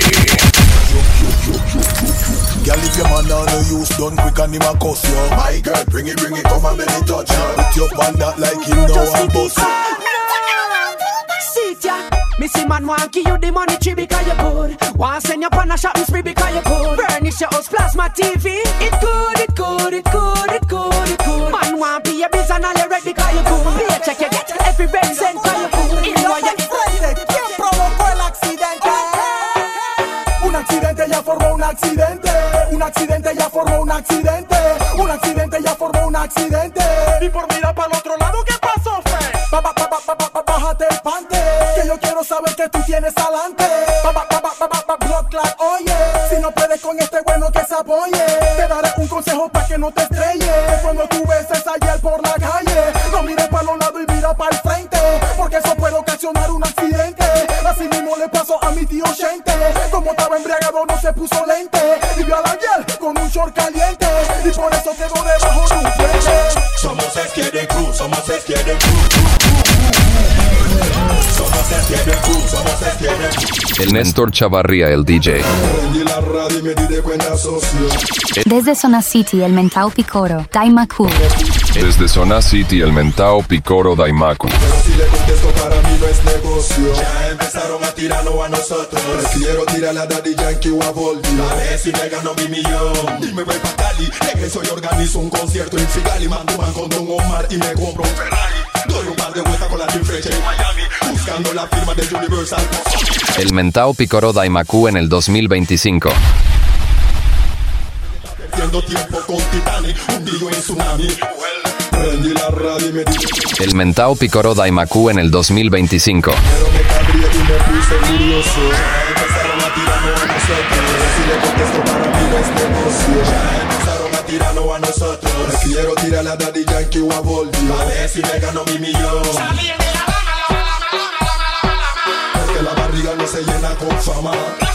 Girl, if your man on no use done quick and him a cuss you. My girl, bring it, bring it, come and make it touch you. Put your band that like him now and bust you. Sit ya. Missy man want give you the money tree because you good. Want send you on a shopping spree because you good. Furnish your house, plasma T V. It good, it good, it good, it good, it good. Man want pay your bills and all you ready because you good. Pay check you get every red cent because you good. In what you ¿Quién provocó el accidente? Un accidente ya formó un accidente. Un accidente ya formó un accidente. Un accidente ya formó un accidente. Y por mirar para el otro lado, ¿qué pasó, Fe? Ba, ba, ba, ba, ba, ba, bájate el pante. Que yo quiero saber que tú tienes alante. Ba, ba, ba, ba, ba, ba, ba, blood clot, oye. Si no puedes con este bueno que se apoye, te daré un consejo para que no te estrelles. Cuando tú ves esa ayer por la calle, no mires para los lados y mira para el frente, porque eso puede ocasionar un accidente. Así mismo le pasó a mi tío Shente. Como estaba embriagado no se puso lente y vio a la ayer con un short caliente, y por eso quedó debajo de un puente. Somos Esquiade Crew, somos Esquiade Crew. Somos Esquiade Crew, somos Esquiade Crew. El Néstor Chavarría, el D J. Desde Zona City, el Mentao Picoro, Daimaku. Desde Zona City, el Mentao Picoro, Daimaku. Si le contesto, para mí no es negocio. Ya empezaron a tirarnos a nosotros. Quiero tirar a Daddy Yankee o a Voldy. A ver si me gano mi millón. Y me voy pa' Cali, regreso y organizo un concierto en Figali. Mando un con Don Omar y me compro un Ferrari. Doy un par de vueltas con la Team Fresh en Miami, buscando la firma de Universal. El Mentao Picoro Daimaku en el dos mil veinticinco. Perdiendo tiempo con Titanic, hundido en tsunami. Prendí la radio y me dije. El Mentao Picoro Daimaku en el dos mil veinticinco. Pero me cabré y me puse furioso. Empezaron a tirarnos a nosotros. Si le contesto, para mí no es negocio. Empezaron a tirarnos a nosotros. Quiero tirar a Daddy Yankee o a Voldy. A ver si me gano mi millón. Porque la barriga no se llena con fama.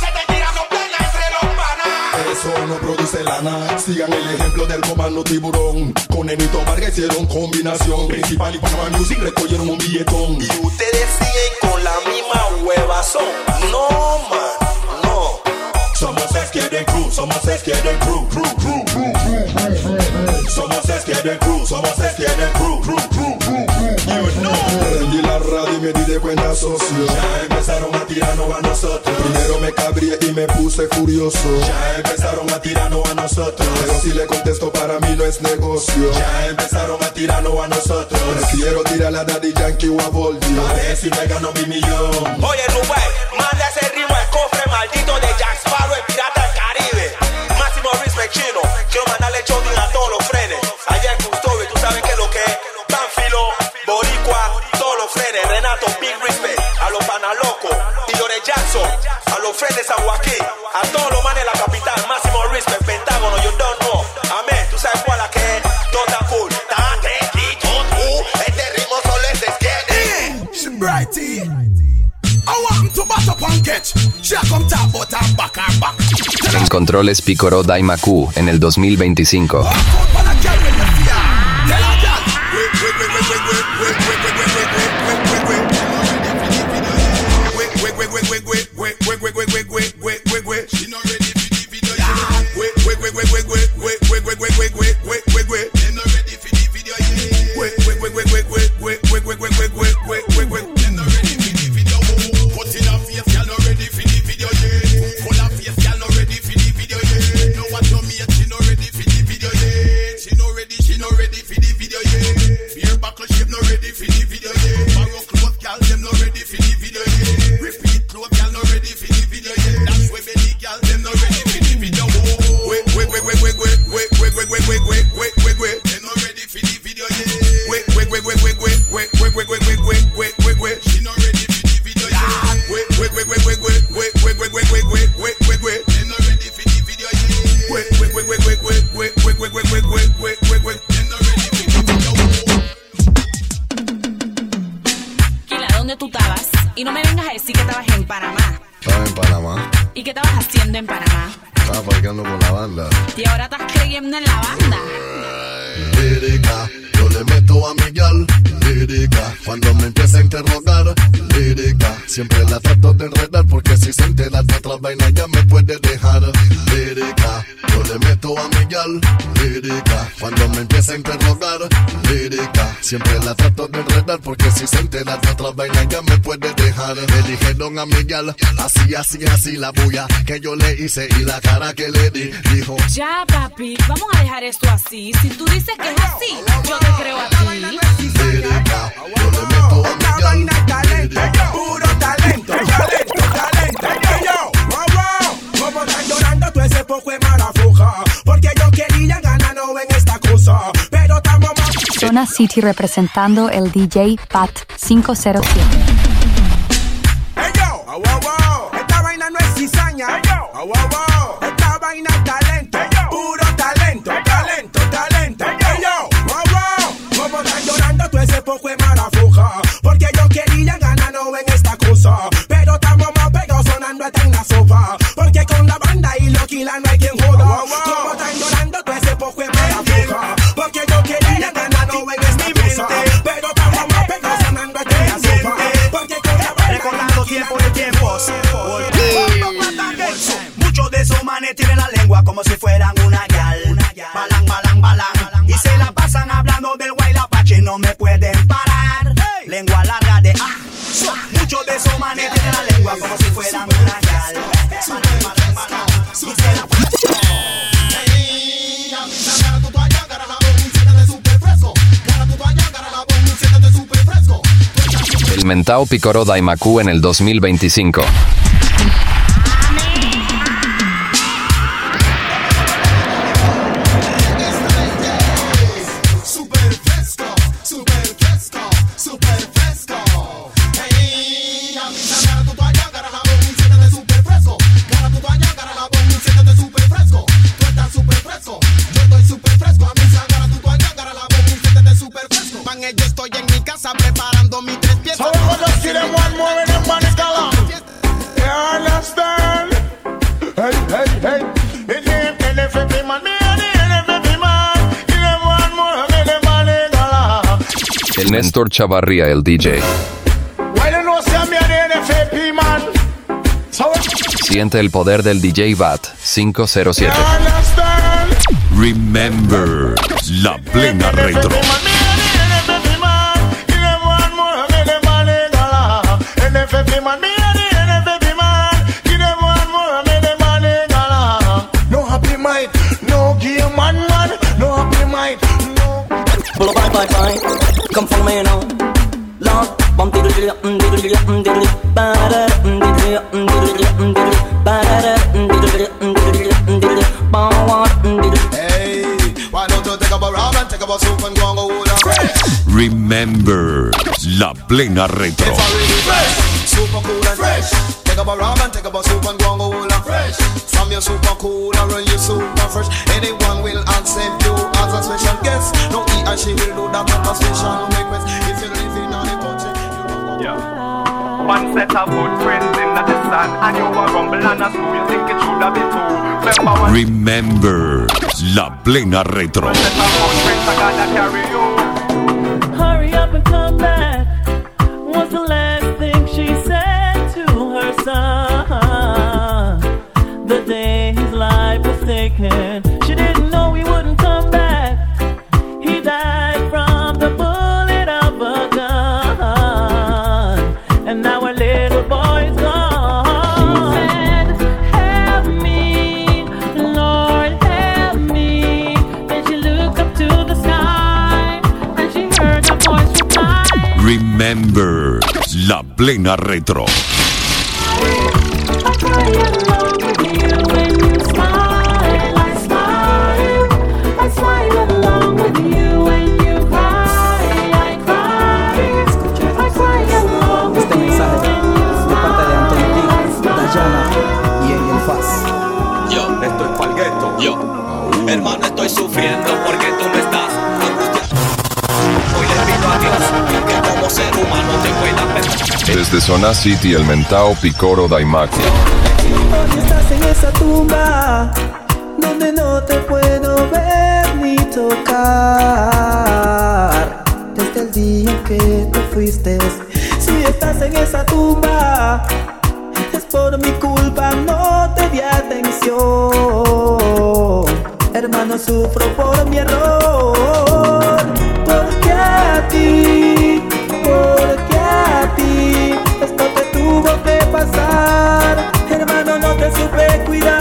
Eso no produce lana. Sigan el ejemplo del comando tiburón. Con Enito Vargas hicieron combinación. Principal y Panama Music recogieron un billetón. Y ustedes siguen con la misma huevazón. No, man, no. Somos Skeden Crew, somos Skeden Crew, crew, crew, crew, crew. Somos Skeden Crew, somos Skeden Crew, crew, crew, crew, crew. You know. Prendí la radio y me di de cuenta, socio. Ya empezaron a tirarnos a nosotros. Primero me cabré y me puse furioso. Ya empezaron a tirarnos a nosotros. Pero si le contesto, para mí no es negocio. Ya empezaron a tirarnos a nosotros. Quiero tirar a Daddy Yankee o a Voldy. A ver si me gano mi millón. Oye, Rubén, manda ese ritmo al cofre maldito de Jack Sparrow, el pirata del Caribe. Máximo respect chino. Quiero mandarle choking a todos los frenes. Allá en Custodio, tú sabes que lo que es. Panfilo, Boricua, todos los frenes. Renato, big respect. A los Panalocos, Tillores Jackson. A los frenes San Joaquín. A todos los manes de la capital. Máximo respect, Pentágono, you don't know. Amén, tú sabes cuál la que es. Tota full. Tate, Tito, tú. Este ritmo solo es de Skeden. Brighty. I want to bat up and catch. She come top but I'm back and back. En controles Picoro Daimaku en el dos mil veinticinco. ¿Dónde tú estabas? Y no me vengas a decir que estabas en Panamá. Estaba en Panamá. ¿Y qué estabas haciendo en Panamá? Estaba parqueando con la banda. Y ahora estás creyendo en la banda. Lírica, yo le meto a mi gal. Lírica, cuando me empieza a interrogar. Lírica, siempre la trato de enredar porque si se entera de otra vaina ya me puede dejar. Lírica, yo le meto a mi gal. Lírica, cuando me empieza a interrogar. Lírica, siempre la trato de enredar porque si se entera de otra vaina ya me puede dejar. Le dijeron a mi gal, así, así, así la bulla que yo le hice y la cara que le di. Dijo, ya papi, vamos a dejar esto así. Si tú dices que es así, yo te creo a ti. Lírica, yo le meto a mi gal. Vaina talento, puro talento, talento, talento. Hey, yo, wow, wow, como están llorando todo ese poco de marafuja, porque yo quería ganar no en esta cosa, pero estamos más. Zona City representando el D J Pat cinco cero siete. Hey, yo, wow, wow, esta vaina no es cizaña. Hey, yo, wow, wow, esta vaina es talento, puro talento, talento, talento. Hey, yo, wow, wow, como están llorando todo ese poco de marafuja, porque yo quería ganar no en esta cosa, pero estamos más pegados sonando hasta en la sopa, porque con la banda y los kilas no hay quien joda. Como están llorando todo ese poco de marafuja, porque yo quería ganar no en esta cosa, pero estamos más pegados sonando hasta en la sopa, porque con la banda y los kilas no hay quien joda. pause. Muchos de esos manes tienen la lengua como si fueran una gal. Balang, balang, balang. Y se la pasan hablando del Guaylapache, no me pueden parar. Lengua larga de ah. Muchos de esos manes tienen la lengua como si fueran una gal. Balang, balang, balang. Y se la El Mentao Picoro Daimaku en el dos mil veinticinco. El Néstor Chavarría, el D J. Siente el poder del D J Bat cinco cero siete. Remember, la plena retro. Bye bye, come follow me now. Lord, bum diddle diddle diddle diddle diddle, ba-da diddle diddle diddle ba-da diddle diddle diddle, ba-wa diddle. Hey, why don't you take up a rub and take up a soup and go and go hold on? Remember, la plena retro. Super cool and fresh. Take up a rub and take up a soup and go and go hold on. Fresh. From your super cool and run you super fresh. Anyone will accept you as a special guest. No he and she will do that at a special request. If you live in the country, you know what. Yeah. One set of good friends in the sun, and you a rumble and a screw. You think it should have been two. Remember one. Remember, la plena retro. One set of good friends I gotta carry you. Hurry up and come back. Was the last thing she said to her son. The day his life was taken, she didn't know he wouldn't come back. He died from the bullet of a gun, and now our little boy's gone. She said, help me, Lord, help me. Then she looked up to the sky, and she heard a voice reply. Remember, la plena retro. Hermano, estoy sufriendo porque tú me estás angustiando. Hoy le pido a Dios que como ser humano te pueda perdonar. Desde Zona City, el Mentao Picoro Daimaku. Hoy estás en esa tumba donde no te puedo ver ni tocar. Desde el día que te fuiste, si estás en esa tumba, es por mi culpa, no te di atención. Hermano, sufro por mi error. Porque a ti, porque a ti, esto te tuvo que pasar. Hermano, no te supe cuidar.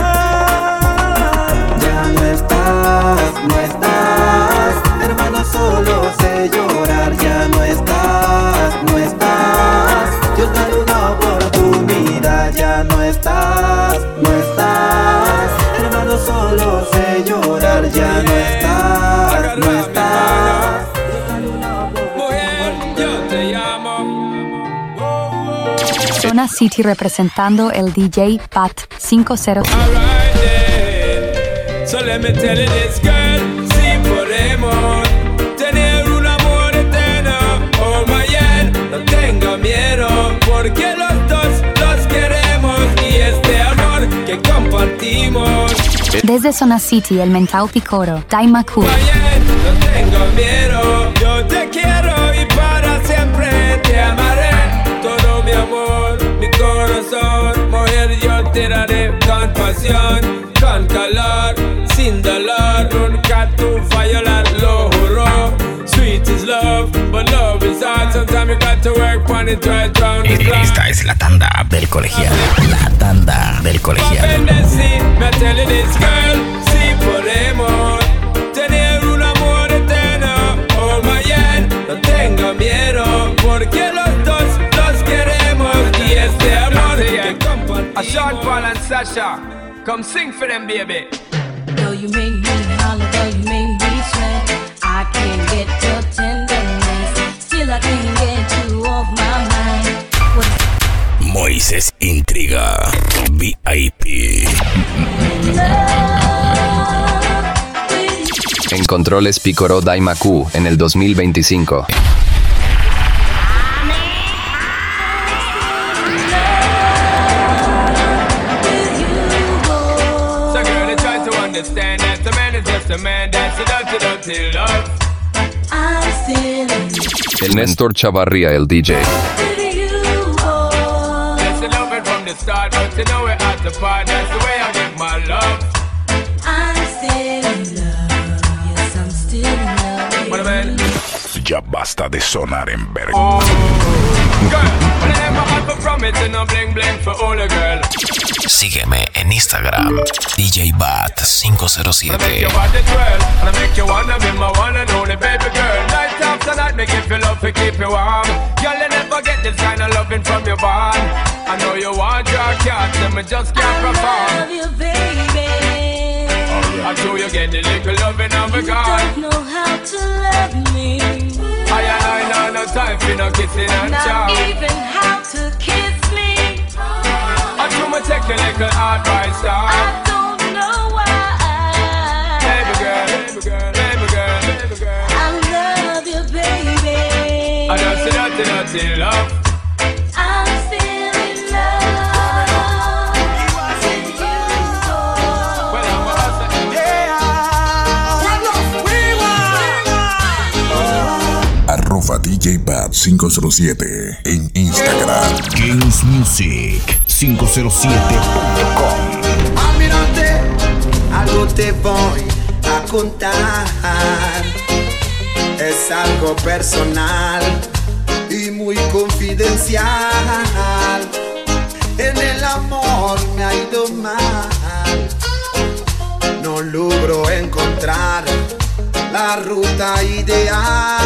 Ya no estás, no estás. Hermano, solo sé llorar. Ya no estás, no estás. Dios dale una oportunidad. Ya no estás, no estás. Hermano, solo sé llorar. Ya no estás, no estás. Mujer, yo te llamo. Zona City representando el D J Bat cinco cero siete. Alright then, so let me tell you this girl, si podemos tener un amor eterno, oh my yeah, no tenga miedo, porque los dos los queremos y este amor que compartimos. Desde Zona City, el Mentao Picoro Daimaku. No tengo miedo, yo te quiero y para siempre te amaré. Todo mi amor, mi corazón. fuera de compasión, con calor, sin dolor, nunca tú fallas, lo juro. Sweet is love, but love is hard. Sometimes you got to work on it, try to drown the clock. Esta es la tanda del colegial. La tanda del colegial. Me tell you this, girl, si podemos tener un amor eterno, oh my yeah, no tenga miedo, porque los dos los queremos y este amor que compartimos. A Sean Paul and Sasha, come sing for them, baby. Though you make me holler, though you make me sweat, I can't get your tenderness, still I can't get you off my mind. Moisés Intriga, V I P. En controles Picoro Daimaku en el dos mil veinticinco. So girl, I try to understand that the man is just a man, that's a dirty, dirty love. I'm still in El Néstor Chavarría, el D J. Start, but you know we're at the part. That's the way I give my love. I'm still in love. Yes, I'm still in love. What I mean? Ya basta de sonar en verga. Oh, girl, when I never had for promise and no bling bling for all a girl. Sígueme en Instagram, D J Bat cinco cero siete. I make you want it well, and I make you wanna be my one and only baby girl. Night after night, make you feel love to keep you warm. Girl, you never get this kind of loving from your bond. I know you want your cat, and me just can't perform. I love you, baby. I know you get the little loving of a You God. don't know how to love me. I and I know no time for no kissing and chow. Not even how to kiss me. I do me take a little advice, dog. I don't know why. Baby girl, baby girl, baby girl, baby girl. I love you, baby. I don't see nothing, nothing love. I'm still in love. Well, I'm gonna say, Arroba D J Bat cinco cero siete en Instagram. Kings Music cinco cero siete punto com. Almirante, algo te voy a contar. Es algo personal y muy confidencial. En el amor me ha ido mal. No logro encontrar la ruta ideal.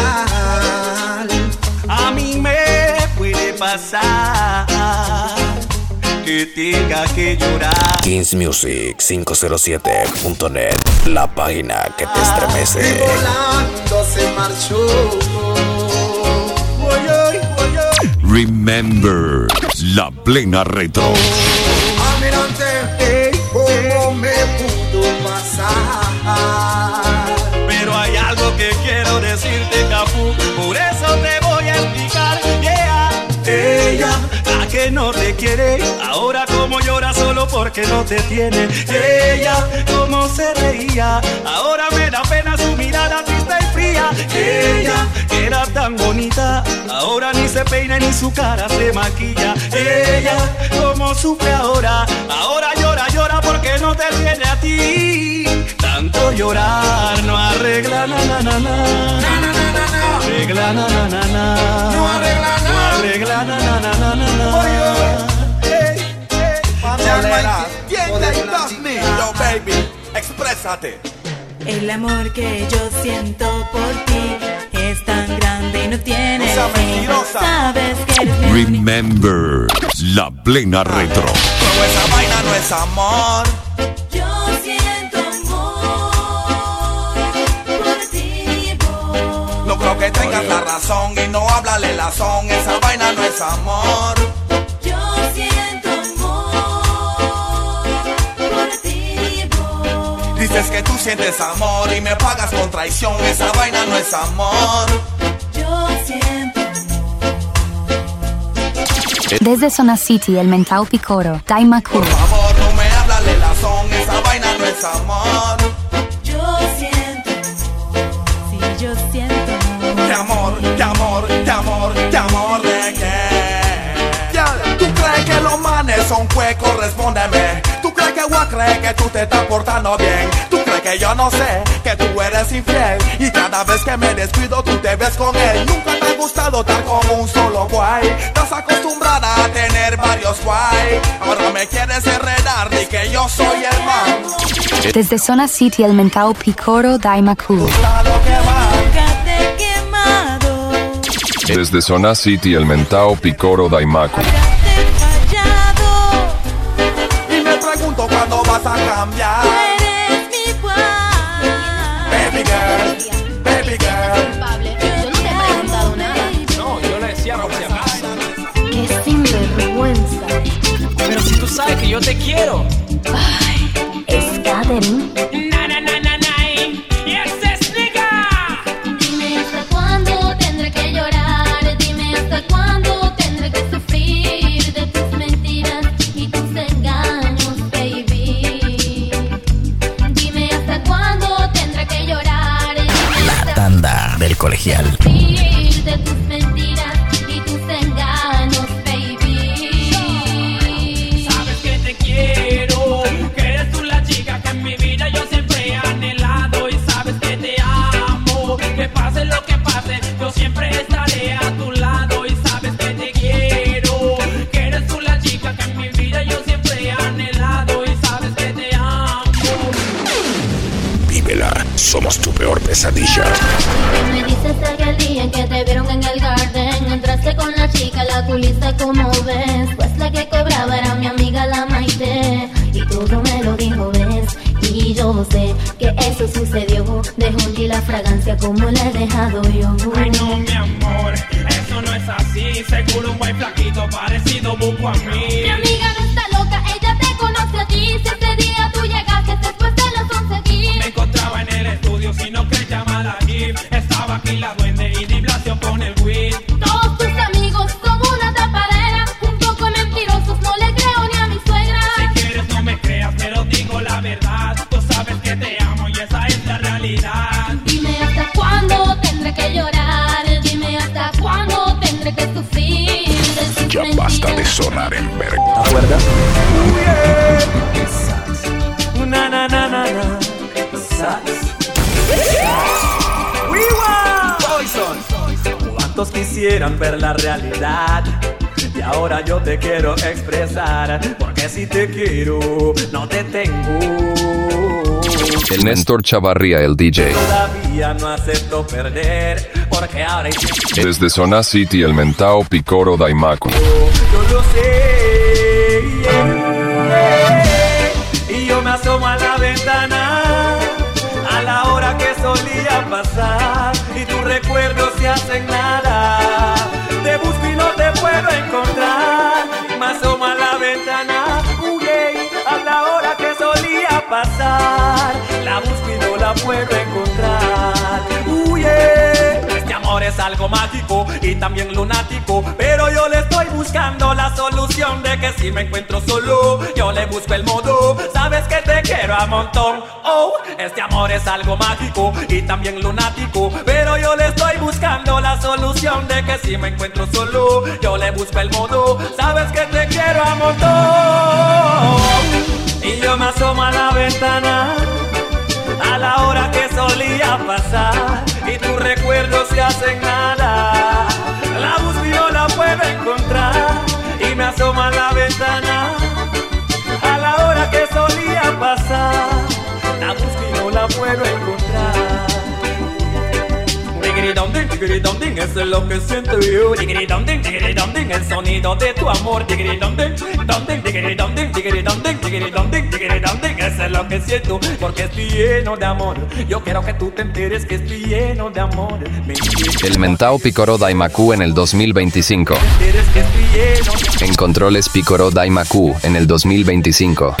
A mí me puede pasar que tenga que llorar. Kings Music cinco cero siete punto net, la página que te estremece. Y volando se marchó. Remember, la plena retro. Almirante, ¿cómo me pudo pasar? Pero hay algo que quiero decirte, Cafú, por eso te voy a explicar. Yeah. Ella, la que no te quiere, ahora como llora solo porque no te tiene. Ella, como se reía, ahora me da pena su mirada triste y fría. Ella, que era tan bonita, ahora ni se peina ni su cara se maquilla. Ella, como sufre ahora, ahora llora, llora porque no te tiene a ti. Tanto llorar no arregla na na na na. No arregla na na na na. No arregla na. No arregla na na na na na. Hey, hey, Pamelera, tienda y Daphne. Yo, baby, exprésate. El amor que yo siento por ti es tan grande y no tiene No seas fin. mentirosa. Sabes que eres mi Remember, la plena retro. Pero esa vaina no es amor. Yo siento amor por ti, boy. No creo que tengas la razón y no háblale la son. Esa vaina no es amor. Yo siento amor por ti, boy. Dices que tú sientes amor y me pagas con traición. Esa vaina no es amor. Yo siento Desde Zona City, el Mentao Picoro, Daimaku. Por favor, no me háblale la son. Esa vaina no es amor. Yo siento amor. Sí, yo siento amor. De amor, de amor, de amor, de amor, ¿de qué? Ya, ¿tú crees que los manes son cuecos, respóndeme. ¿Tú crees que voy a creer que tú te estás portando bien? ¿Tú crees que yo no sé que tú eres infiel? Y cada vez que me descuido tú te ves con él. Nunca te ha gustado estar con un solo guay. Estás acostumbrada a tener varios guay. Ahora me quieres enredar, di que yo soy el man. Desde Zona City, el mentao Picoro Daimaku. Desde Zona City, el mentao Picoro Daimaku. Y me pregunto cuándo vas a cambiar. Eres mi Baby girl, baby girl. Yo no te he preguntado nada. No, yo le decía por si acaso. Qué sinvergüenza. Pero si tú sabes que yo te quiero. Ay, es Katherine. Na na na na na. Yes, es nigga. Dime hasta cuándo tendré que llorar. Dime hasta cuándo tendré que sufrir de tus mentiras y tus engaños, baby. Dime hasta cuándo tendré que llorar. Dime La tanda del colegial. sufrir de tus mentiras y tus engaños, baby. Sabes que te quiero, que eres tú la chica que en mi vida yo siempre he anhelado. Y sabes que te amo, que pase lo que pase, yo siempre estaré a tu lado. Y sabes que te quiero, que eres tú la chica que en mi vida yo siempre he anhelado. Y sabes que te amo. Vívela, somos tu peor pesadilla. Me dices aquel día en que te vieron en el garden. Entraste con la chica, la culista como ves. Pues la que cobraba era mi amiga la Maite. Y todo me lo dijo, ves. Y yo sé que eso sucedió. Dejó en ti la fragancia como la he dejado yo. Ay no, mi amor, eso no es así. Seguro un guay flaquito parecido busco a mí. Mi amiga no está loca, ella te conoce a ti. Si ese día tú llegaste después de las once días. Me encontraba en el estudio, si no crees llamar a Jeep. Estaba aquí la duende y Di Blasio con el weed. Todos tus amigos son una tapadera. Un poco mentirosos, no le creo ni a mi suegra. Si quieres no me creas, pero digo la verdad. Tú sabes que te amo y esa es la realidad. Dime hasta cuándo tendré que llorar. Dime hasta cuándo tendré que sufrir de tus Ya mentiras. basta de sonar en verga. ¿Te acuerdas? Na na na na na. Sax. ¿Cuántos quisieran ver la realidad? Y ahora yo te quiero expresar. Porque si te quiero, no te tengo. El Néstor Chavarría, el D J. Todavía no acepto perder. Porque ahora Desde Zona City, el mentao Picoro Daimaku. yo lo sé. Y yo me asomo a la ventana a la hora que solía pasar. Y tus recuerdos se hacen nada. Te busco y no te puedo encontrar. Me asomo a la ventana, uy, a la hora que solía pasar. La busco y no la puedo encontrar. Uy, este amor es algo mágico y también lunático. Pero yo le estoy buscando la solución de que si me encuentro solo, yo le busco el modo. Sabes que te quiero a montón. Oh, este amor es algo mágico y también lunático. Pero yo le estoy buscando la solución de que si me encuentro solo, yo le busco el modo. Sabes que te quiero a montón. Y yo me asomo a la ventana a la hora que solía pasar. Y tus recuerdos se hacen nada. La busco y no la puedo encontrar. Y me asomo a la ventana a la hora que solía pasar. La busco y no la puedo encontrar. Diggity dum ding, diggity dum ding, eso es lo que siento yo. Diggity dum ding, diggity dum ding, el sonido de tu amor. Diggity dum ding, dum ding, diggity dum ding, diggity dum ding, diggity dum ding, diggity dum ding, eso es lo que siento, porque estoy lleno de amor. Yo quiero que tú te enteres que estoy lleno de amor. Me entiendes. El mentao Picoro Daimaku en el dos mil veinticinco. Enteres que estoy lleno de En controles Picoro Daimaku en el dos mil veinticinco.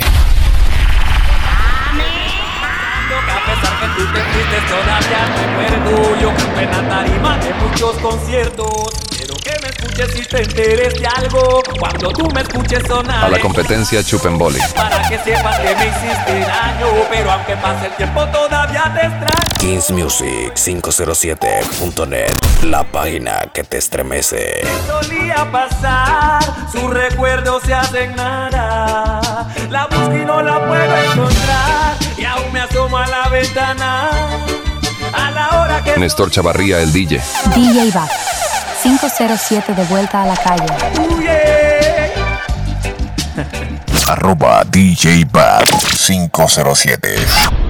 a pesar que tú te fuiste todavía me acuerdo. Yo canté en la tarima de muchos conciertos. Quiero que me escuches y te enteres de algo. Cuando tú me escuches sonar. A la competencia Chupenboli. Para que sepas que me hiciste daño, pero aunque pase el tiempo todavía te extraño. Kings Music quinientos siete punto net, la página que te estremece. Solía pasar, sus recuerdos se hacen nada. La busco y no la puedo encontrar, y aún me asomo a la ventana. A la hora que Néstor Chavarría, el D J. D J Bat, quinientos siete de vuelta a la calle. Uh, yeah. Arroba D J Bat quinientos siete.